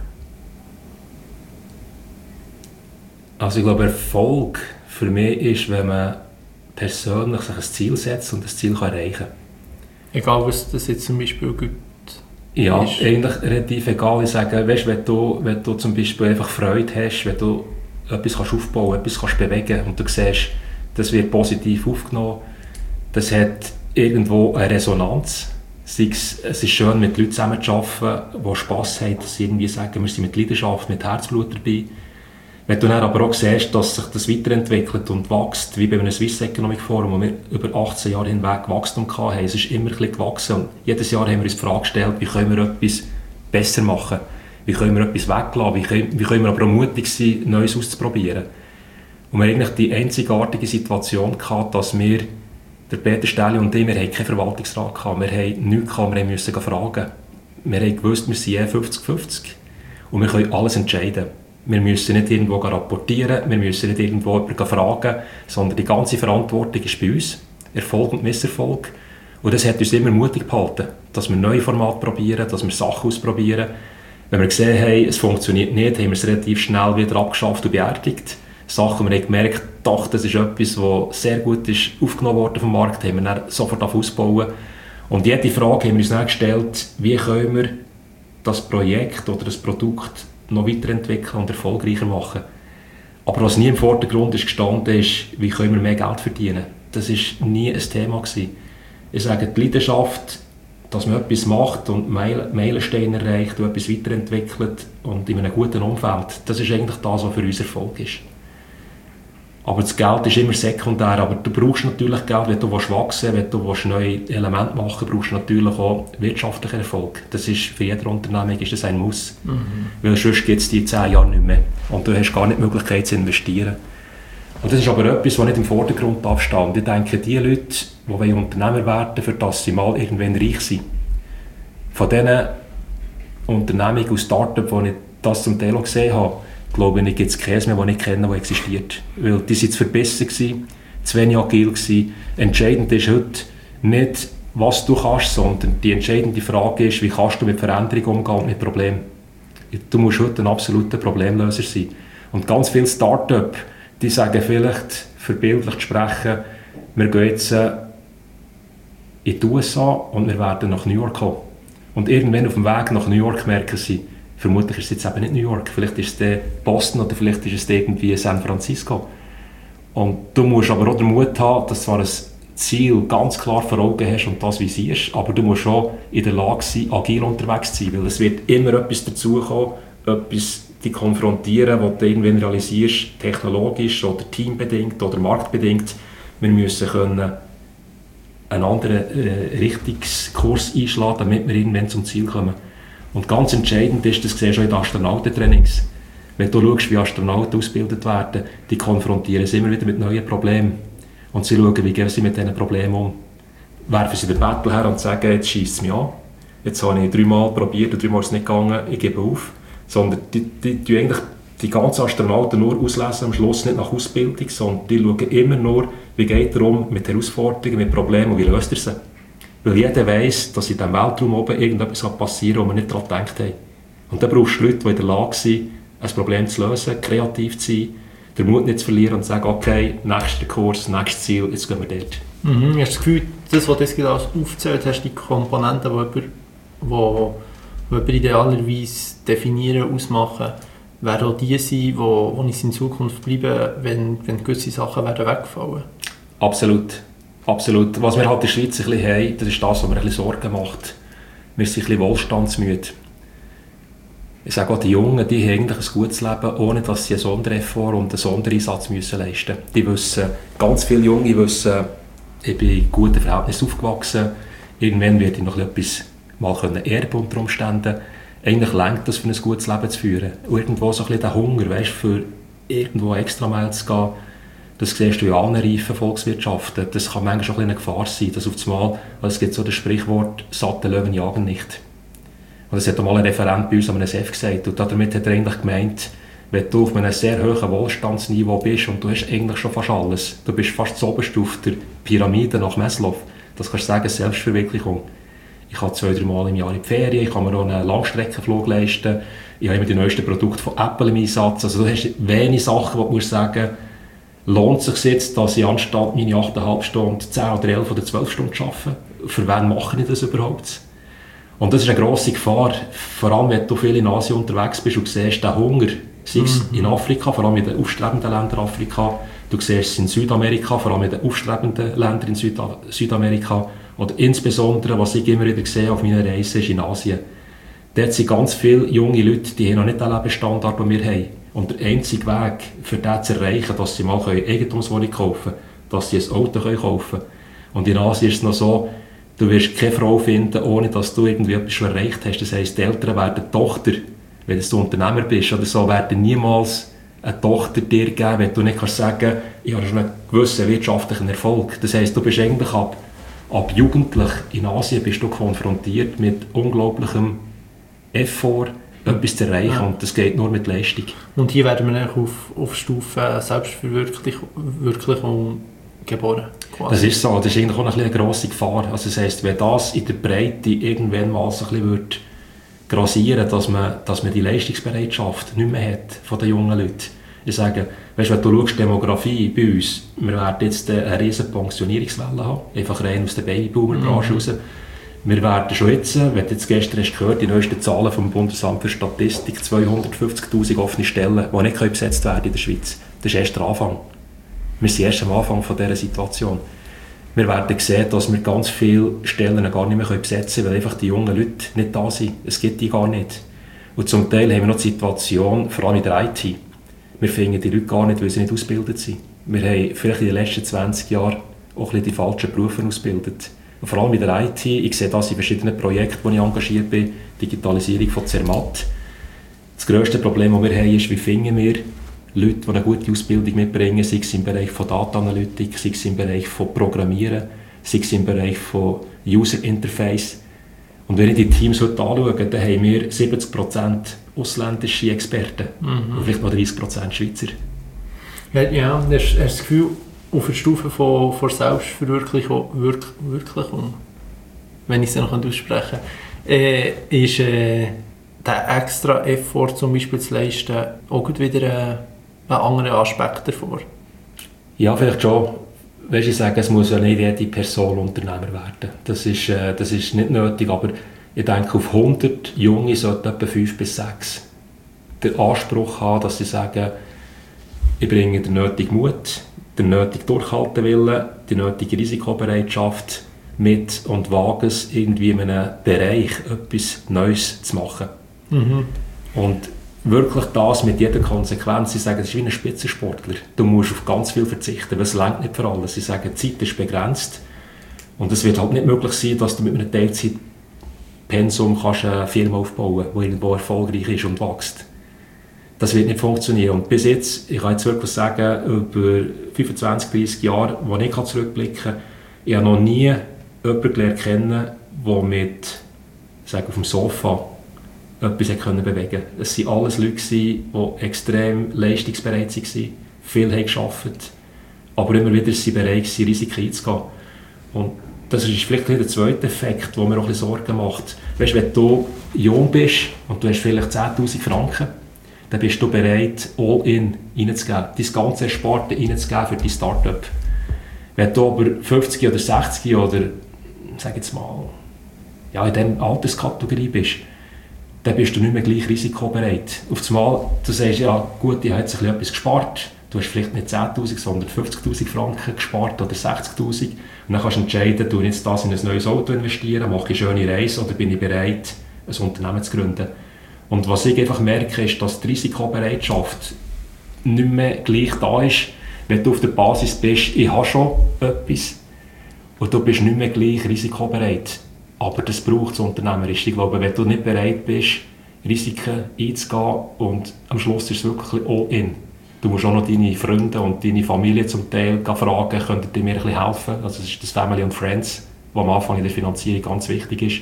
Also ich glaube, Erfolg für mich ist, wenn man persönlich sich ein Ziel setzt und das Ziel kann erreichen kann. Egal, was das jetzt zum Beispiel gibt. Ja, ist. Eigentlich relativ egal. Ich sage, weißt, wenn, du, wenn du zum Beispiel einfach Freude hast, wenn du etwas kannst aufbauen kannst, etwas kannst bewegen und du siehst, das wird positiv aufgenommen, das hat irgendwo eine Resonanz. Es ist schön, mit Leuten zusammenzuarbeiten, die Spass haben, dass sie irgendwie sagen, wir sind mit Leidenschaft, mit Herzblut dabei. Wenn du dann aber auch siehst, dass sich das weiterentwickelt und wächst, wie bei einem Swiss Economic Forum, wo wir über achtzehn Jahre hinweg Wachstum hatten, es ist immer ein bisschen gewachsen. Und jedes Jahr haben wir uns die Frage gestellt, wie können wir etwas besser machen, wie können wir etwas weglassen, wie können, wie können wir aber auch mutig sein, Neues auszuprobieren. Und wir hatten eigentlich die einzigartige Situation gehabt, dass wir, der Peter Stähli und ich, wir hatten keinen Verwaltungsrat gehabt, wir hatten nichts gehabt, wir mussten fragen. Wir haben gewusst, wir sind fünfzig fünfzig und wir können alles entscheiden. Wir müssen nicht irgendwo rapportieren, wir müssen nicht irgendwo jemanden fragen, sondern die ganze Verantwortung ist bei uns. Erfolg und Misserfolg. Und das hat uns immer mutig gehalten, dass wir neue Formate probieren, dass wir Sachen ausprobieren. Wenn wir gesehen haben, es funktioniert nicht, haben wir es relativ schnell wieder abgeschafft und beerdigt. Sachen, wir haben gemerkt, doch, das ist etwas, das sehr gut ist aufgenommen worden vom Markt, haben wir dann sofort ausbauen. Und jede Frage haben wir uns dann gestellt, wie können wir das Projekt oder das Produkt noch weiterentwickeln und erfolgreicher machen. Aber was nie im Vordergrund ist gestanden ist, wie können wir mehr Geld verdienen. Das war nie ein Thema gewesen. Ich sage, die Leidenschaft, dass man etwas macht und Meilensteine erreicht und etwas weiterentwickelt und in einem guten Umfeld, das ist eigentlich das, was für uns Erfolg ist. Aber das Geld ist immer sekundär, aber du brauchst natürlich Geld, wenn du wachsen willst, wenn du neue Elemente machen willst, brauchst du natürlich auch wirtschaftlichen Erfolg. Das ist, für jede Unternehmung ist das ein Muss. Mhm. Weil sonst gibt es die in zehn Jahren nicht mehr. Und du hast gar nicht die Möglichkeit zu investieren. Und das ist aber etwas, was nicht im Vordergrund darf stehen. Ich denke, die Leute, die Unternehmer werden, für das sie mal irgendwann reich sind, von diesen Unternehmungen und Start-up, wo ich das zum Teil auch gesehen habe, glaube ich, gibt es keines mehr, das ich kenne, das existiert. Weil die waren zu verbissen, zu wenig agil gewesen. Entscheidend ist heute nicht was du kannst, sondern die entscheidende Frage ist, wie kannst du mit Veränderung umgehen und mit Problemen. Du musst heute ein absoluter Problemlöser sein. Und ganz viele Start-up, die sagen vielleicht, verbildlich zu sprechen, wir gehen jetzt in die U S A und wir werden nach New York kommen. Und irgendwann auf dem Weg nach New York merken sie, vermutlich ist es jetzt eben nicht New York, vielleicht ist es Boston oder vielleicht ist es irgendwie San Francisco. Und du musst aber auch den Mut haben, dass du zwar ein Ziel ganz klar vor Augen hast und das visierst, aber du musst auch in der Lage sein, agil unterwegs zu sein, weil es wird immer etwas dazukommen, etwas dich konfrontieren, was du irgendwann realisierst, technologisch oder teambedingt oder marktbedingt. Wir müssen können einen anderen äh, Richtungskurs einschlagen, damit wir irgendwann zum Ziel kommen. Und ganz entscheidend ist, das siehst du schon in den Astronautentrainings. Wenn du schaust, wie Astronauten ausgebildet werden, die konfrontieren sich immer wieder mit neuen Problemen. Und sie schauen, wie gehen sie mit diesen Problemen um. Werfen sie den Battle her und sagen, jetzt schiesst es mich an. Jetzt habe ich dreimal probiert und dreimal ist es nicht gegangen, ich gebe auf. Sondern die, die, die eigentlich die ganzen Astronauten nur auslesen, am Schluss nicht nach Ausbildung, sondern die schauen immer nur, wie geht er um mit Herausforderungen, mit Problemen und wie löst er sie. Weil jeder weiss, dass in diesem Weltraum oben irgendetwas passieren kann, wo wir nicht daran gedacht haben. Und dann brauchst du Leute, die in der Lage sind, ein Problem zu lösen, kreativ zu sein, den Mut nicht zu verlieren und zu sagen, okay, nächster Kurs, nächstes Ziel, jetzt gehen wir dort. Mhm. Hast du das Gefühl, das, was du jetzt gerade aufgezählt hast, die Komponenten, die jemand, wo, wo jemand idealerweise definieren, ausmachen, werden auch die sein, die uns in Zukunft bleiben, wenn, wenn gewisse Sachen werden wegfallen? Absolut. Absolut. Was wir halt in der Schweiz ein bisschen haben, das ist das, was mir ein bisschen Sorgen macht. Wir sind ein bisschen wohlstandsmüde. Ich sage auch, die Jungen, die haben eigentlich ein gutes Leben, ohne dass sie einen Sondereffort und einen Sondereinsatz müssen leisten müssen. Die wissen, ganz viele Junge wissen, ich bin in guten Verhältnissen aufgewachsen, irgendwann werde ich noch etwas mal erben unter Umständen. Eigentlich reicht das, für ein gutes Leben zu führen. Und irgendwo so ein bisschen der Hunger, weißt, für irgendwo extra Meile zu gehen, das siehst du in allen reifen Volkswirtschaften. Das kann manchmal schon eine Gefahr sein, dass auf einmal, es gibt so das Sprichwort, satte Löwen jagen nicht. Und das hat einmal ein Referent bei uns an einem S E F gesagt. Und damit hat er eigentlich gemeint, wenn du auf einem sehr hohen Wohlstandsniveau bist und du hast eigentlich schon fast alles, du bist fast zu oberst auf der Pyramide nach Maslow, das kannst du sagen, Selbstverwirklichung. Ich habe zwei, drei Mal im Jahr in die Ferien, ich kann mir auch einen Langstreckenflug leisten, ich habe immer die neuesten Produkte von Apple im Einsatz. Also du hast wenige Sachen, wo du musst sagen, lohnt es sich jetzt, dass ich anstatt meine acht Komma fünf Stunden zehn oder elf oder zwölf Stunden arbeite? Für wen mache ich das überhaupt? Und das ist eine grosse Gefahr, vor allem wenn du viel in Asien unterwegs bist und siehst den Hunger, sei es mhm. in Afrika, vor allem in den aufstrebenden Ländern Afrika, du siehst es in Südamerika, vor allem in den aufstrebenden Ländern in Süd Südamerika, oder insbesondere, was ich immer wieder sehe auf meiner Reise, ist in Asien. Dort sind ganz viele junge Leute, die haben noch nicht den Lebensstandard, den wir haben. Und der einzige Weg, für das zu erreichen, dass sie mal eine Eigentumswohnung kaufen können, dass sie ein Auto kaufen können. Und in Asien ist es noch so, du wirst keine Frau finden, ohne dass du irgendwie etwas schon erreicht hast. Das heisst, die Eltern werden die Tochter, wenn du Unternehmer bist oder so, werden niemals eine Tochter dir geben, wenn du nicht kannst sagen, ich habe schon einen gewissen wirtschaftlichen Erfolg. Das heisst, du bist eigentlich ab, ab jugendlich in Asien bist du konfrontiert mit unglaublichem Effort, etwas zu erreichen, ja. Und das geht nur mit Leistung. Und hier werden wir auf, auf Stufe Selbstverwirklichung geboren. Quasi. Das ist so, das ist eigentlich auch eine grosse Gefahr. Also das heisst, wenn das in der Breite irgendwann mal so ein bisschen wird grassieren, dass man, dass man die Leistungsbereitschaft nicht mehr hat von den jungen Leuten. Ich sage, weißt, wenn du schaust, Demografie bei uns, wir werden jetzt eine riesige Pensionierungswelle haben, einfach rein aus der Babyboomer-Branche mhm. raus. Wir werden schon jetzt, wenn du jetzt gestern hast gehört, die neuesten Zahlen vom Bundesamt für Statistik, zweihundertfünfzigtausend offene Stellen, die nicht besetzt werden in der Schweiz. Das ist erst der Anfang. Wir sind erst am Anfang von dieser Situation. Wir werden sehen, dass wir ganz viele Stellen gar nicht mehr besetzen können, weil einfach die jungen Leute nicht da sind. Es gibt die gar nicht. Und zum Teil haben wir noch die Situation, vor allem in der I T, wir finden die Leute gar nicht, weil sie nicht ausgebildet sind. Wir haben vielleicht in den letzten zwanzig Jahren auch ein bisschen die falschen Berufe ausgebildet. Und vor allem in der I T, ich sehe das in verschiedenen Projekten, wo ich engagiert bin, Digitalisierung von Zermatt. Das grösste Problem, das wir haben, ist, wie finden wir Leute, die eine gute Ausbildung mitbringen, sei es im Bereich von Data Analytik, sei es im Bereich von Programmieren, sei es im Bereich von User Interface. Und wenn ich die Teams heute anschaue, dann haben wir siebzig Prozent ausländische Experten mhm. und vielleicht noch dreißig Prozent Schweizer. Ja, ja, hast du das Gefühl, auf der Stufe von, von Selbstverwirklichung, Wirk, Wirklichung, wenn ich es noch aussprechen kann, äh, ist äh, der extra Effort zum Beispiel zu leisten auch wieder äh, ein anderer Aspekt davor? Ja, vielleicht schon. Weißt, ich sage, es muss ja nicht jede Person Unternehmer werden. Das ist, äh, das ist nicht nötig, aber ich denke, auf hundert Junge sollten etwa fünf bis sechs den Anspruch haben, dass sie sagen, ich bringe den nötigen Mut, den nötigen Durchhaltewillen, die nötige Risikobereitschaft mit und wage es, irgendwie in einem Bereich etwas Neues zu machen. Mhm. Und wirklich das mit jeder Konsequenz. Sie sagen, es ist wie ein Spitzensportler. Du musst auf ganz viel verzichten, weil es reicht nicht für alles. Sie sagen, die Zeit ist begrenzt und es wird halt nicht möglich sein, dass du mit einem Teilzeitpensum kannst eine Firma aufbauen kannst, die irgendwo erfolgreich ist und wächst. Das wird nicht funktionieren. Und bis jetzt, ich kann jetzt wirklich sagen, über fünfundzwanzig, dreissig Jahre, wo ich zurückblicken kann, ich habe noch nie jemanden gelernt kennen, der mit, sage, auf dem Sofa etwas können bewegen konnte. Es waren alles Leute, die extrem leistungsbereit waren, viel haben gearbeitet, aber immer wieder sind bereit, Risiken einzugehen. Und das ist vielleicht der zweite Effekt, der mir auch ein bisschen Sorgen macht. Weißt, wenn du jung bist und du hast vielleicht zehntausend Franken, dann bist du bereit, all-in reinzugeben, dein ganze Sparte reinzugeben für dein Start-up. Wenn du aber fünfzig oder sechzig oder, sag jetzt mal, ja, in dieser Alterskategorie bist, dann bist du nicht mehr gleich risikobereit. Auf einmal, du sagst, ja gut, ich habe jetzt etwas gespart, du hast vielleicht nicht zehntausend, sondern fünfzigtausend Franken gespart oder sechzigtausend und dann kannst du entscheiden, tue ich jetzt das in ein neues Auto investieren, mache ich eine schöne Reise oder bin ich bereit, ein Unternehmen zu gründen. Und was ich einfach merke, ist, dass die Risikobereitschaft nicht mehr gleich da ist, wenn du auf der Basis bist, ich habe schon etwas und du bist nicht mehr gleich risikobereit. Aber das braucht das Unternehmerische. Ich glaube, wenn du nicht bereit bist, Risiken einzugehen und am Schluss ist es wirklich all in. Du musst auch noch deine Freunde und deine Familie zum Teil fragen, könntet ihr mir ein bisschen helfen? Also das ist das Family and Friends, was am Anfang in der Finanzierung ganz wichtig ist.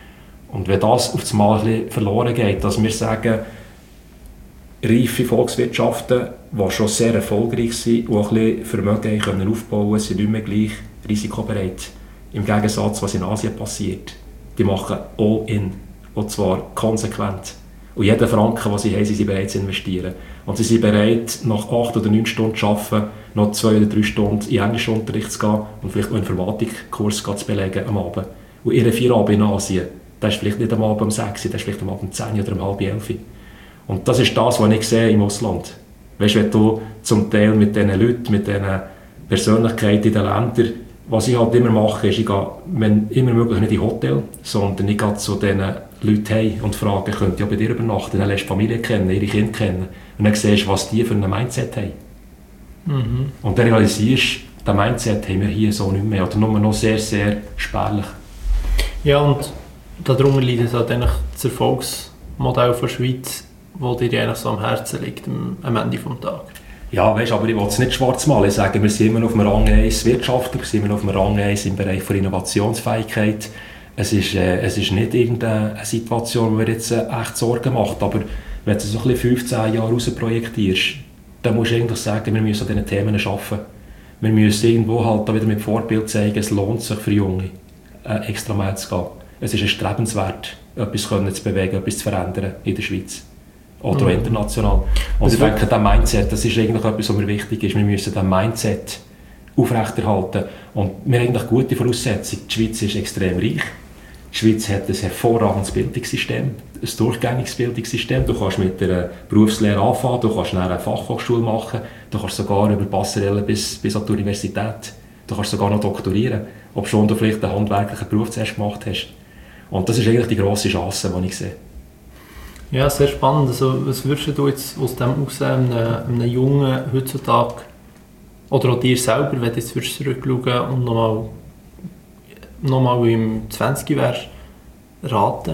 Und wenn das auf einmal ein bisschen verloren geht, dass wir sagen, reife Volkswirtschaften, die schon sehr erfolgreich sind und auch ein bisschen Vermögen können aufbauen können, sind nicht mehr gleich risikobereit. Im Gegensatz, was in Asien passiert. Die machen all in. Und zwar konsequent. Und jeden Franken, den sie haben, sind sie bereit zu investieren. Und sie sind bereit, nach acht oder neun Stunden zu arbeiten, noch zwei oder drei Stunden in Englischunterricht zu gehen und vielleicht noch einen Informatikkurs zu belegen am Abend. Und ihre Feierabend in Asien, das ist vielleicht nicht am Abend um sechs, das ist vielleicht am Abend um zehn oder um halb elf. Und das ist das, was ich sehe im Ausland. Weißt du, wenn du zum Teil mit diesen Leuten, mit diesen Persönlichkeiten in den Ländern, was ich halt immer mache, ist, ich gehe, wenn immer möglich, nicht in Hotel, sondern ich gehe zu diesen Leuten heim und frage, könnt ihr bei dir übernachten? Dann lernst du die Familie kennen, ihre Kinder kennen. Und dann siehst du, was die für ein Mindset haben. Mhm. Und dann realisierst du, das Mindset haben wir hier so nicht mehr. Oder nur noch sehr, sehr spärlich. Ja, und darunter liegt halt eigentlich das Erfolgsmodell der Schweiz, das dir eigentlich so am Herzen liegt, am Ende des Tages. Ja, weißt, aber ich will es nicht schwarz malen. Ich sage, wir sind immer auf dem Rang eins Wirtschaftler, wir sind immer auf dem Rang eins im Bereich der Innovationsfähigkeit. Es ist, äh, es ist nicht irgendeine Situation, die mir jetzt äh, echt Sorgen macht, aber wenn du so ein bisschen fünfzehn Jahre raus projektierst, dann musst du eigentlich sagen, wir müssen an diesen Themen arbeiten. Wir müssen irgendwo halt da wieder mit Vorbild zeigen, es lohnt sich für Junge, äh, extra Meile zu gehen. Es ist erstrebenswert, etwas können zu bewegen, etwas zu verändern in der Schweiz. Oder mhm. international. Und das ich denke, das Mindset, das ist eigentlich etwas, was mir wichtig ist. Wir müssen das Mindset aufrechterhalten. Und wir haben eigentlich gute Voraussetzungen. Die Schweiz ist extrem reich. Die Schweiz hat ein hervorragendes Bildungssystem, ein durchgängiges Bildungssystem. Du kannst mit einer Berufslehre anfangen, du kannst eine Fachhochschule machen, du kannst sogar über Passerelle bis, bis an die Universität, du kannst sogar noch doktorieren, obschon du vielleicht einen handwerklichen Beruf zuerst gemacht hast. Und das ist eigentlich die grosse Chance, die ich sehe. Ja, sehr spannend. Also, was würdest du jetzt aus dem heraus einem, einem Jungen heutzutage, oder auch dir selber, wenn du jetzt zurückschauen und nochmal noch mal im zwanzig wärst, raten?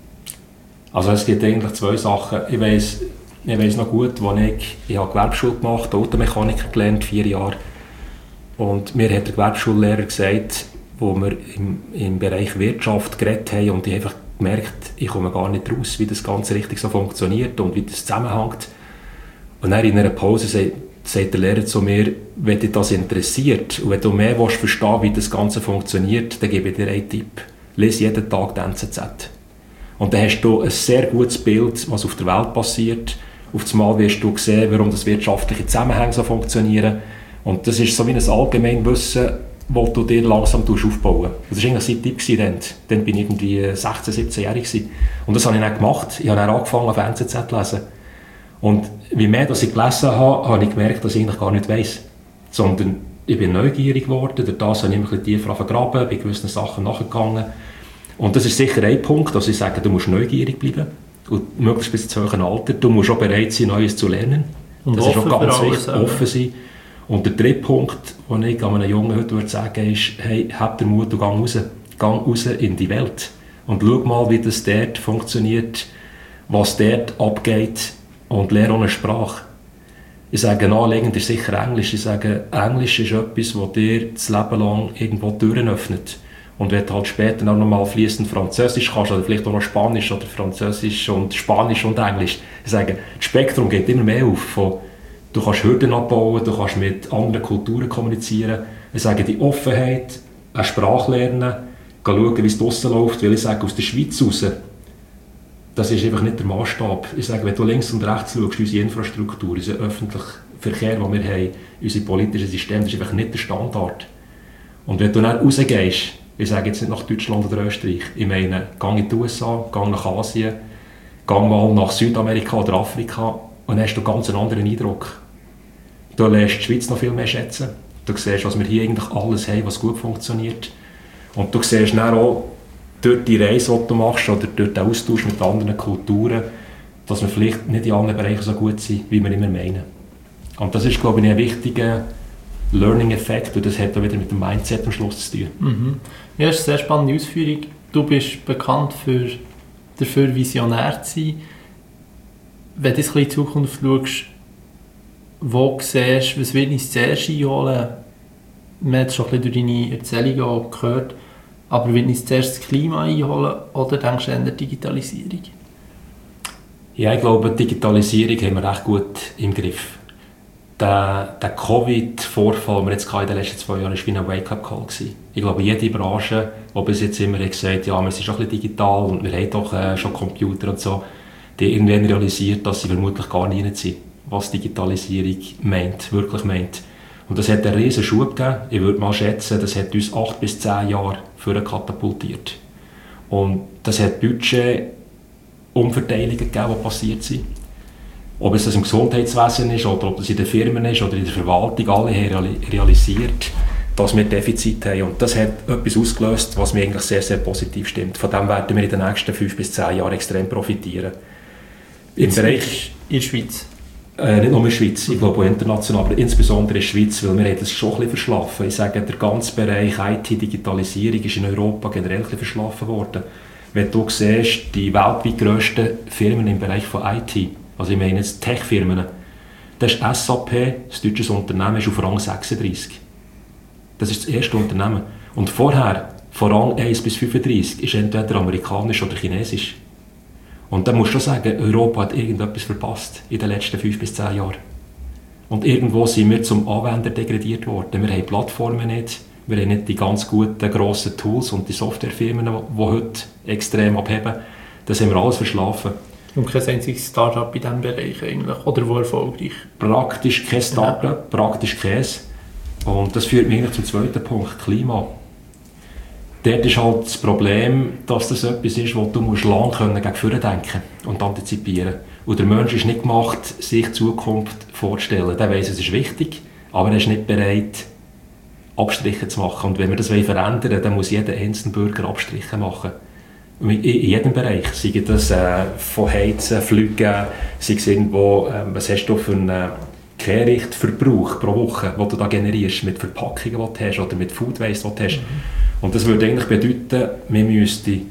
Also es gibt eigentlich zwei Sachen. Ich weiss, ich weiss noch gut, als ich, ich habe Gewerbeschule gemacht, Automechaniker gelernt, vier Jahre. Und mir hat der Gewerbeschullehrer gesagt, wo wir im, im Bereich Wirtschaft geredet haben und ich einfach gemerkt, ich komme gar nicht raus, wie das Ganze richtig so funktioniert und wie das zusammenhängt. Und dann in einer Pause sagt, sagt der Lehrer zu mir, wenn dich das interessiert und wenn du mehr willst verstehen, wie das Ganze funktioniert, dann gebe ich dir einen Tipp. lese jeden Tag die N Z Z. Und dann hast du ein sehr gutes Bild, was auf der Welt passiert. Auf einmal wirst du sehen, warum das wirtschaftliche Zusammenhänge so funktionieren. Und das ist so wie ein Allgemeinwissen, das du dir langsam aufbauen. Das war eigentlich sein Tipp. Dann, dann bin ich irgendwie sechzehn, siebzehn-jährig. Und das habe ich dann gemacht. Ich habe dann angefangen, auf N Z Z zu lesen. Und wie mehr dass ich gelesen habe, habe ich gemerkt, dass ich eigentlich gar nicht weiss. Sondern ich bin neugierig geworden, durch das habe ich ein bisschen tiefer vergraben, bin gewissen Sachen nachgegangen. Und das ist sicher ein Punkt, dass ich sage, du musst neugierig bleiben. Und möglichst bis zu hohem Alter. Du musst auch bereit sein, Neues zu lernen. Und das ist auch ganz wichtig, offen sein. Und der dritte Punkt, den ich einem Jungen heute würde sagen, ist, hey, hab den Mut und geh raus. Geh raus in die Welt. Und schau mal, wie das dort funktioniert, was dort abgeht und lerne auch eine Sprache. Ich sage, naheliegend ist sicher Englisch. Ich sage, Englisch ist etwas, das dir das Leben lang irgendwo Türen öffnet. Und wenn du halt später noch mal fließend Französisch kannst, oder vielleicht auch noch Spanisch oder Französisch und Spanisch und Englisch, ich sage, das Spektrum geht immer mehr auf. Von, du kannst Hürden abbauen, du kannst mit anderen Kulturen kommunizieren. Ich sage, die Offenheit, eine Sprache lernen, schauen, wie es draussen läuft, weil ich sage, aus der Schweiz raus, das ist einfach nicht der Maßstab. Ich sage, wenn du links und rechts schaust, unsere Infrastruktur, unser öffentlicher Verkehr, den wir haben, unser politisches System, das ist einfach nicht der Standard. Und wenn du dann rausgehst, ich sage jetzt nicht nach Deutschland oder Österreich, ich meine, geh in die U S A, geh nach Asien, geh mal nach Südamerika oder Afrika und dann hast du ganz einen anderen Eindruck. Du lernst die Schweiz noch viel mehr schätzen. Du siehst, was wir hier eigentlich alles haben, was gut funktioniert. Und du siehst dann auch, durch die Reise, die du machst, oder durch den Austausch mit anderen Kulturen, dass wir vielleicht nicht in allen Bereichen so gut sind, wie wir immer meinen. Und das ist, glaube ich, ein wichtiger Learning-Effekt und das hat auch wieder mit dem Mindset am Schluss zu tun. Mhm. Ja, das ist eine sehr spannende Ausführung. Du bist bekannt für, dafür, visionär zu sein. Wenn du jetzt in die Zukunft schaust, wo siehst du, was will ich zuerst einholen? Man hat es schon ein bisschen durch deine Erzählungen auch gehört. Aber will ich zuerst das Klima einholen oder denkst du an die Digitalisierung? Ja, ich glaube, die Digitalisierung haben wir recht gut im Griff. Der, der Covid-Vorfall, den wir jetzt in den letzten zwei Jahren, war wie ein Wake-up-Call. Ich glaube, jede Branche, die bis jetzt immer gesagt hat, ja, wir sind schon ein bisschen digital und wir haben doch äh, schon Computer und so, die irgendwann realisiert, dass sie vermutlich gar nicht sind, was Digitalisierung meint, wirklich meint. Und das hat einen riesen Schub gegeben. Ich würde mal schätzen, das hat uns acht bis zehn Jahre vorher katapultiert. Und das hat Budgetumverteilungen gegeben, die passiert sind. Ob es das im Gesundheitswesen ist oder ob das in den Firmen ist oder in der Verwaltung, alle haben realisiert, dass wir Defizite haben. Und das hat etwas ausgelöst, was mir eigentlich sehr, sehr positiv stimmt. Von dem werden wir in den nächsten fünf bis zehn Jahren extrem profitieren. Im in Bereich in der Schweiz? Äh, nicht nur in der Schweiz, ich glaube auch international, aber insbesondere in der Schweiz, weil wir haben das schon ein bisschen verschlafen. Ich sage, der ganze Bereich I T-Digitalisierung ist in Europa generell ein bisschen verschlafen worden. Wenn du siehst, die weltweit grössten Firmen im Bereich von I T, also ich meine jetzt Tech-Firmen, das ist S A P, das deutsche Unternehmen, ist auf Rang sechsunddreißig. Das ist das erste Unternehmen. Und vorher, von Rang eins bis fünfunddreißig, ist entweder amerikanisch oder chinesisch. Und dann musst du sagen, Europa hat irgendetwas verpasst in den letzten fünf bis zehn Jahren. Und irgendwo sind wir zum Anwender degradiert worden. Wir haben Plattformen nicht, wir haben nicht die ganz guten, grossen Tools und die Softwarefirmen, die heute extrem abheben. Das haben wir alles verschlafen. Und kein einziges Start-up in diesem Bereich eigentlich, oder wo erfolgreich? Praktisch kein Start-up, ja. Praktisch kein. Und das führt mich eigentlich zum zweiten Punkt, Klima. Dort ist halt das Problem, dass das etwas ist, wo du musst lang können gegen vorne denken und antizipieren. Und der Mensch ist nicht gemacht, sich die Zukunft vorzustellen. Der weiss, es ist wichtig, aber er ist nicht bereit, Abstriche zu machen. Und wenn wir das verändern wollen, dann muss jeder einzelne Bürger Abstriche machen. In jedem Bereich, sei das äh, von Heizen, Flügen, sei es irgendwo, äh, was hast du für einen Kehrichtverbrauch pro Woche, den du da generierst, mit Verpackungen, die du hast, oder mit Food Waste, die du hast. Mhm. Und das würde eigentlich bedeuten, wir müssten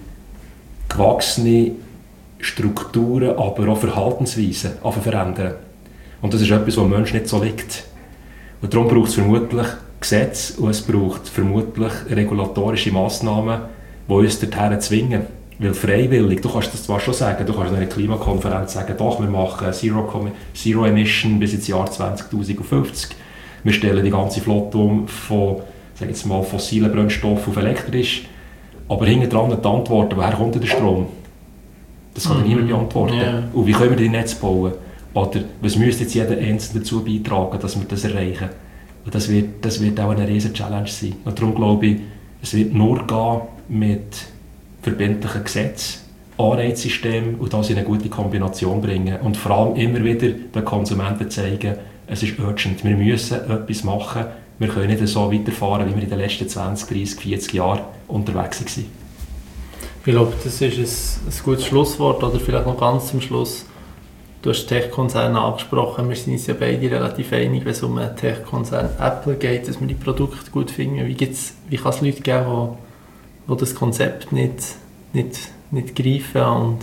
gewachsene Strukturen, aber auch Verhaltensweisen verändern. Und das ist etwas, was dem Menschen nicht so liegt. Und darum braucht es vermutlich Gesetze und es braucht vermutlich regulatorische Massnahmen, die uns dorthin zwingen. Weil freiwillig, du kannst das zwar schon sagen, du kannst in einer Klimakonferenz sagen, doch, wir machen Zero, Zero Emission bis ins Jahr zwanzig fünfzig. Wir stellen die ganze Flotte um von, sag jetzt mal, fossilen Brennstoffen auf elektrisch. Aber hinten dran die Antworten, woher kommt denn der Strom? Das kann mm. niemand beantworten. Yeah. Und wie können wir die Netze bauen? Oder was müsste jetzt jeder Einzelne dazu beitragen, dass wir das erreichen? Und das wird, das wird auch eine riesige Challenge sein. Und darum glaube ich, es wird nur gehen mit verbindlichen Gesetzen, Anreizsystemen und das in eine gute Kombination bringen. Und vor allem immer wieder den Konsumenten zeigen, es ist urgent. Wir müssen etwas machen. Wir können nicht so weiterfahren, wie wir in den letzten zwanzig, dreissig, vierzig Jahren unterwegs waren. Ich glaube, das ist ein, ein gutes Schlusswort. Oder vielleicht noch ganz zum Schluss. Du hast Tech-Konzerne angesprochen. Wir sind uns ja beide relativ einig, wenn es um einen Tech-Konzern Apple geht, dass wir die Produkte gut finden. Wie, gibt's, wie kann es Leute geben, die, die das Konzept nicht, nicht, nicht greifen und,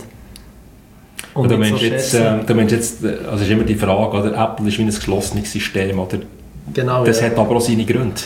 und ja, nicht so jetzt, äh, du meinst jetzt, also ist immer die Frage, oder? Apple ist wie ein geschlossenes System. Oder? Genau, das ja. hat aber auch seine Gründe.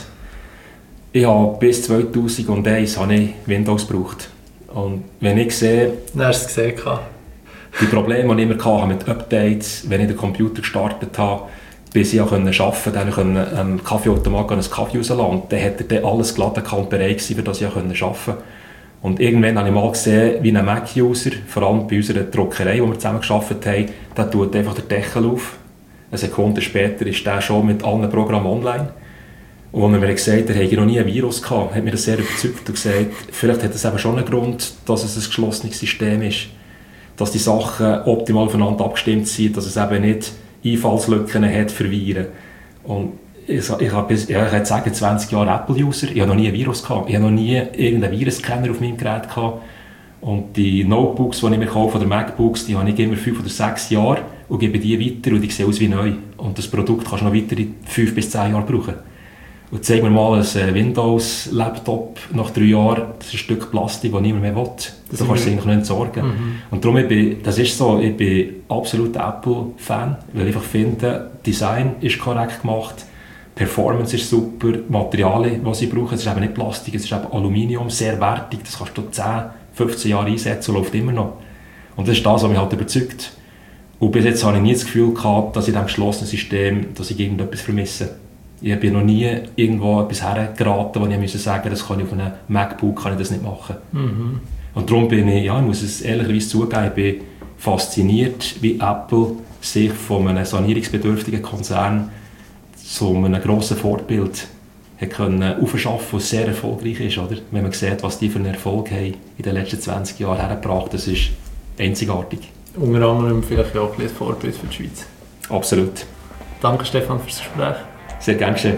Ich habe bis zweitausendeins habe ich Windows gebraucht. Und wenn ich sehe... Du hast es gesehen. Die Probleme, die ich immer hatte mit Updates, wenn ich den Computer gestartet habe, bis ich arbeiten konnte, dann konnte ich einen Kaffeeautomat einen Kaffee rauslassen. Dann hat er alles glatt und bereit gewesen, für das ich arbeiten konnte. Und irgendwann habe ich mal gesehen, wie ein Mac-User, vor allem bei unserer Druckerei, wo wir zusammen gearbeitet haben, der tut einfach den Deckel auf. Eine Sekunde später ist der schon mit allen Programmen online. Und als er mir gesagt hat, er hätte noch nie ein Virus gehabt, hat mir das sehr überzeugt und gesagt, vielleicht hat das eben schon einen Grund, dass es ein geschlossenes System ist. Dass die Sachen optimal voneinander abgestimmt sind, dass es eben nicht Einfallslücken hat für Viren. Und ich, ich habe bis, ja, ich würde sagen, zwanzig Jahre Apple-User, ich habe noch nie ein Virus gehabt, ich habe noch nie irgendeinen Virenscanner auf meinem Gerät gehabt. Und die Notebooks, die ich mir kaufe, oder MacBooks, die habe ich immer fünf oder sechs Jahre und gebe die weiter und die sehen aus wie neu. Und das Produkt kannst du noch weitere fünf bis zehn Jahre brauchen. Und zeig mir mal ein Windows-Laptop nach drei Jahren, das ist ein Stück Plastik, das niemand mehr will. Das da kannst du eigentlich nicht entsorgen. Mhm. Und darum, ich bin, das ist so, ich bin absolut Apple-Fan, weil ich einfach finde, Design ist korrekt gemacht, Performance ist super, Materialien, die sie brauchen, es ist eben nicht Plastik, es ist eben Aluminium, sehr wertig, das kannst du zehn, fünfzehn Jahre einsetzen und läuft immer noch. Und das ist das, was mich halt überzeugt. Und bis jetzt habe ich nie das Gefühl gehabt, dass in diesem geschlossenen System, dass ich irgendetwas vermisse. Ich bin noch nie irgendwo etwas hergeraten, wo ich musste sagen, das kann ich auf einem MacBook kann ich das nicht machen. Mhm. Und darum bin ich, ja, ich muss es ehrlicherweise zugeben, ich bin fasziniert, wie Apple sich von einem sanierungsbedürftigen Konzern zu einem grossen Vorbild hat können aufschaffen, das sehr erfolgreich ist. Oder? Wenn man sieht, was die für einen Erfolg haben in den letzten zwanzig Jahren hergebracht, das ist einzigartig. Unter anderem vielleicht auch ein Vorbild für die Schweiz. Absolut. Danke Stefan für das Gespräch. Sehr gerne geschehen.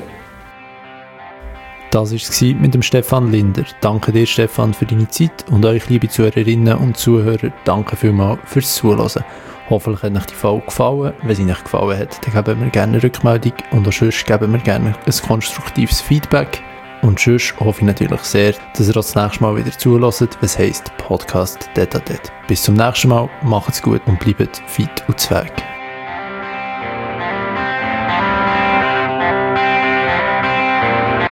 Das war es mit dem Stefan Linder. Danke dir, Stefan, für deine Zeit und euch, liebe Zuhörerinnen und Zuhörer, danke vielmals fürs Zuhören. Hoffentlich hat euch die Folge gefallen. Wenn sie euch gefallen hat, dann geben wir gerne eine Rückmeldung und auch sonst geben wir gerne ein konstruktives Feedback. Und sonst hoffe ich natürlich sehr, dass ihr auch das nächste Mal wieder zuhört, was heisst Podcast Tête à Tête. Bis zum nächsten Mal, macht's gut und bleibt fit und zweig.